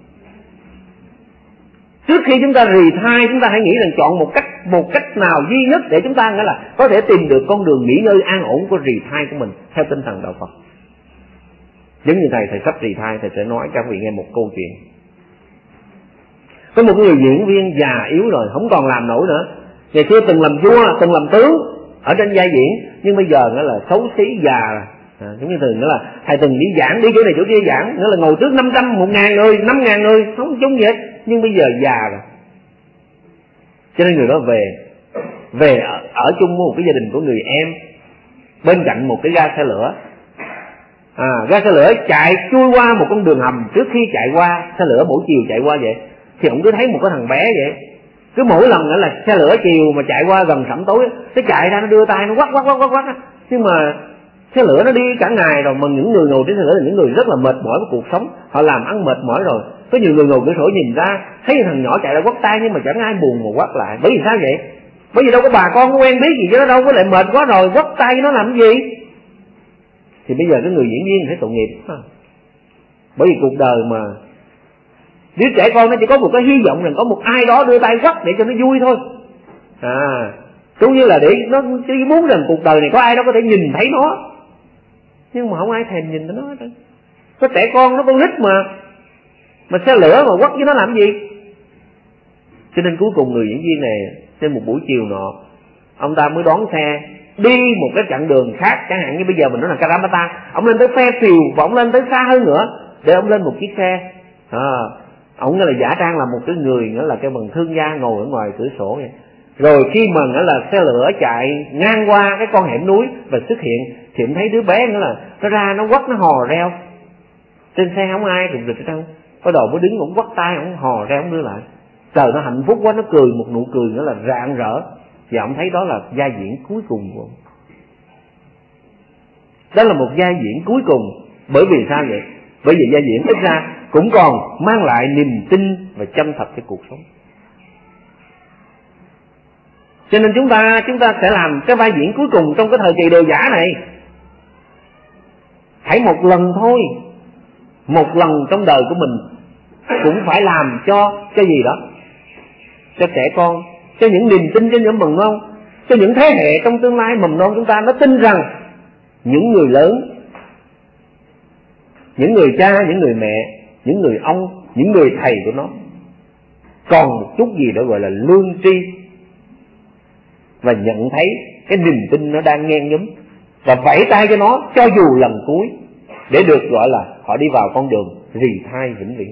Trước khi chúng ta rì thai, chúng ta hãy nghĩ rằng chọn một cách nào duy nhất để chúng ta nghĩa là có thể tìm được con đường nghỉ ngơi an ổn của rì thai của mình theo tinh thần đạo Phật. Giống như thầy sắp rì thai, thầy sẽ nói cho quý vị nghe một câu chuyện. Có một người diễn viên già yếu rồi, không còn làm nổi nữa. Ngày xưa từng làm vua, từng làm tướng ở trên vai diễn, nhưng bây giờ nghĩa là xấu xí già rồi. Giống như thường nữa là thầy từng đi giảng, đi chỗ này chỗ kia giảng, nghĩa là ngồi trước 500, 1.000 người, 5.000 người, không chung vậy, nhưng bây giờ già rồi. Cho nên người đó về ở chung với một cái gia đình của người em bên cạnh một cái ga xe lửa. Ga xe lửa chạy chui qua một con đường hầm. Trước khi chạy qua xe lửa mỗi chiều chạy qua vậy, thì ông cứ thấy một cái thằng bé vậy, cứ mỗi lần nữa là xe lửa chiều mà chạy qua gần sẩm tối, nó chạy ra nó đưa tay nó quắc. Nhưng mà xe lửa nó đi cả ngày rồi, mà những người ngồi trên xe lửa là những người rất là mệt mỏi với cuộc sống, họ làm ăn mệt mỏi rồi. Có nhiều người ngồi cửa sổ nhìn ra thấy thằng nhỏ chạy ra quắt tay, nhưng mà chẳng ai buồn mà quắt lại. Bởi vì sao vậy? Bởi vì đâu có bà con có quen biết gì chứ, nó đâu có lại mệt quá rồi quắt tay nó làm cái gì. Thì bây giờ cái người diễn viên phải tội nghiệp. Bởi vì cuộc đời mà đứa trẻ con nó chỉ có một cái hy vọng rằng có một ai đó đưa tay quắt để cho nó vui thôi. Cũng như là để nó chỉ muốn rằng cuộc đời này có ai đó có thể nhìn thấy nó, nhưng mà không ai thèm nhìn thấy nó hết. Có trẻ con nó con nít mà xe lửa mà quắt với nó làm gì. Cho nên cuối cùng người diễn viên này trên một buổi chiều nọ, ông ta mới đón xe đi một cái chặng đường khác, chẳng hạn như bây giờ mình nói là Kalamata, ông lên tới phe thuyền và ông lên tới xa hơn nữa để ông lên một chiếc xe. Ông là giả trang là một cái người nữa là cái bằng thương gia ngồi ở ngoài cửa sổ vậy. Rồi khi mà nữa là xe lửa chạy ngang qua cái con hẻm núi và xuất hiện, thì ông thấy đứa bé nữa là nó ra nó quắt nó hò reo. Trên xe không ai rụt rịch ở đâu, Bắt đầu mới đứng, ổng quắt tay, ổng hò ra, ổng đưa lại. Trời, nó hạnh phúc quá, nó cười một nụ cười nữa là rạng rỡ. Và ổng thấy đó là vai diễn cuối cùng của ổng. Đó là một vai diễn cuối cùng. Bởi vì sao vậy? Bởi vì vai diễn ít ra cũng còn mang lại niềm tin và chân thật cho cuộc sống. Cho nên chúng ta sẽ làm cái vai diễn cuối cùng trong cái thời kỳ đồ giả này. Hãy một lần thôi, một lần trong đời của mình cũng phải làm cho cái gì đó, cho trẻ con, cho những niềm tin, cho những mầm non, cho những thế hệ trong tương lai mầm non chúng ta, nó tin rằng những người lớn, những người cha, những người mẹ, những người ông, những người thầy của nó còn một chút gì đó gọi là lương tri, và nhận thấy cái niềm tin nó đang nhen nhóm, và vẫy tay cho nó cho dù lần cuối, để được gọi là họ đi vào con đường rì thai vĩnh viễn.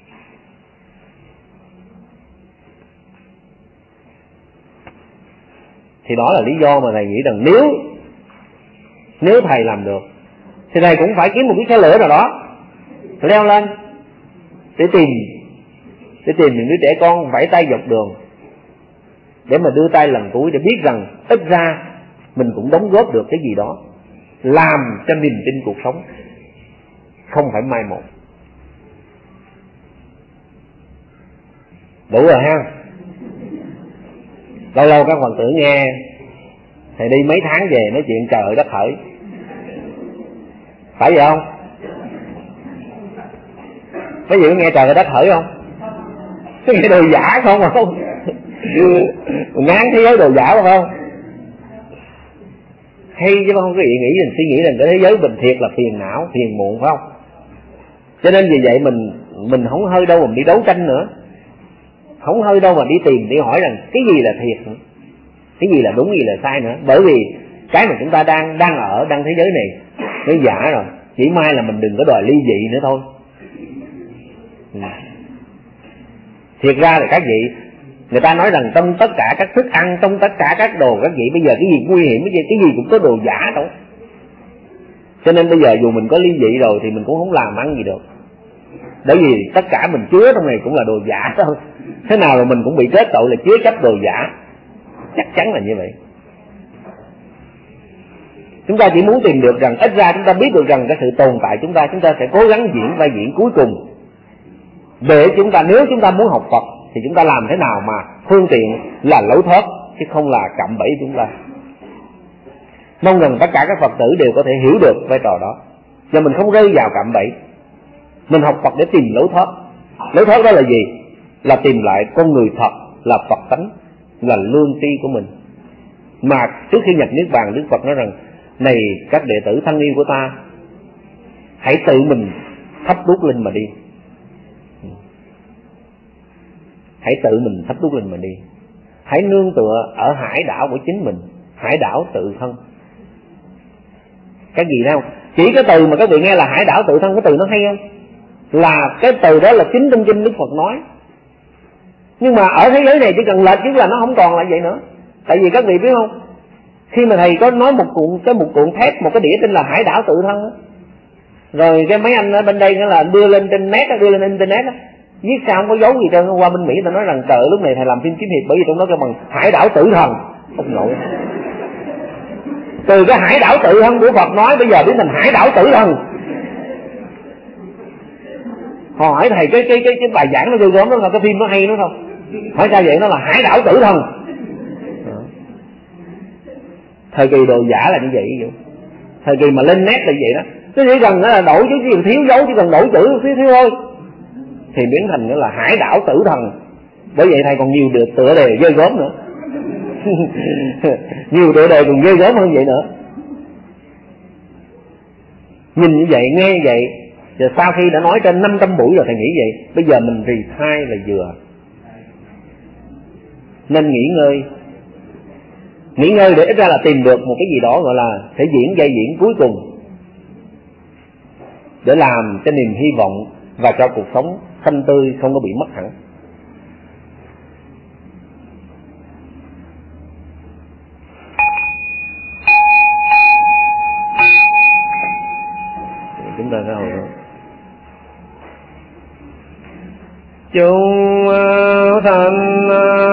Thì đó là lý do mà thầy nghĩ rằng nếu thầy làm được thì thầy cũng phải kiếm một cái xe lửa nào đó leo lên để tìm những đứa trẻ con vẫy tay dọc đường, để mà đưa tay lần cuối, để biết rằng ít ra mình cũng đóng góp được cái gì đó, làm cho niềm tin cuộc sống không phải mai một. Đủ rồi ha. Lâu lâu các Phật tử nghe thầy đi mấy tháng về nói chuyện trời ơi đất hỡi, phải vậy không? Mấy vị có nghe trời ơi đất hỡi không? Có nghe đồ giả không mà không? Ngán thế giới đồ giả phải không? Hay chứ không có gì nghĩ, suy nghĩ rằng cái thế giới bình thiệt là phiền não, phiền muộn phải không? Cho nên vì vậy mình không hơi đâu mà đi đấu tranh nữa, không hơi đâu mà đi tìm, đi hỏi rằng cái gì là thiệt nữa, cái gì là đúng, cái gì là sai nữa. Bởi vì cái mà chúng ta đang thế giới này nó giả rồi, chỉ mai là mình đừng có đòi ly dị nữa thôi. Thiệt ra là các vị, người ta nói rằng trong tất cả các thức ăn, trong tất cả các đồ các vị, bây giờ cái gì nguy hiểm, cái gì cũng có đồ giả đâu. Cho nên bây giờ dù mình có ly dị rồi thì mình cũng không làm ăn gì được, bởi vì tất cả mình chứa trong này cũng là đồ giả thôi. Thế nào rồi mình cũng bị kết tội là chứa chấp đồ giả, chắc chắn là như vậy. Chúng ta chỉ muốn tìm được rằng ít ra chúng ta biết được rằng cái sự tồn tại chúng ta sẽ cố gắng diễn vai diễn cuối cùng, để chúng ta, nếu chúng ta muốn học Phật thì chúng ta làm thế nào mà phương tiện là lối thoát, chứ không là cạm bẫy chúng ta. Mong rằng tất cả các Phật tử đều có thể hiểu được vai trò đó, và mình không rơi vào cạm bẫy. Mình học Phật để tìm lối thoát. Lối thoát đó là gì? Là tìm lại con người thật, là Phật tánh, là lương tri của mình. Mà trước khi nhập niết bàn, Đức Phật nói rằng: này các đệ tử thân yêu của ta, hãy tự mình thắp đuốc lên mà đi. Hãy tự mình thắp đuốc lên mà đi. Hãy nương tựa ở hải đảo của chính mình, hải đảo tự thân. Cái gì đâu? Chỉ cái từ mà các vị nghe là hải đảo tự thân, cái từ nó hay không? Là cái từ đó là chính trong kinh Đức Phật nói. Nhưng mà ở thế giới này chỉ cần lệch chứ là nó không còn là vậy nữa. Tại vì các vị biết không, khi mà thầy có nói một cuộn thép, một cái đĩa tên là hải đảo tự thân đó, rồi cái mấy anh ở bên đây nữa là đưa lên trên net, đưa lên internet đó, viết sao không có dấu gì trơn. Qua bên Mỹ ta nói rằng trời, lúc này thầy làm phim kiếm hiệp, bởi vì trong đó cái bằng hải đảo tử thần. Ông nội, từ cái hải đảo tự thân của Phật nói bây giờ biến thành hải đảo tử thần. Họ hỏi thầy cái bài giảng nó ghê gớm đó, là cái phim nó hay nữa không? Hỏi sao vậy? Nó là hải đảo tử thần. Thời kỳ đồ giả là như vậy. Thời kỳ mà lên nét là như vậy đó. Cái chỉ cần là đổi chứ chỉ cần thiếu dấu, chỉ cần đổi chữ thiếu thôi thì biến thành là hải đảo tử thần. Bởi vậy thầy còn nhiều được tựa đề ghê gớm nữa. Nhiều tựa đề còn ghê gớm hơn vậy nữa. Nhìn như vậy, nghe như vậy, rồi sau khi đã nói trên 500 buổi rồi thầy nghĩ vậy, bây giờ mình rì thai là vừa. Nên nghỉ ngơi để ít ra là tìm được một cái gì đó gọi là thể diễn vai diễn cuối cùng, để làm cho niềm hy vọng và cho cuộc sống xanh tươi không có bị mất hẳn. Chúng ta chúng sanh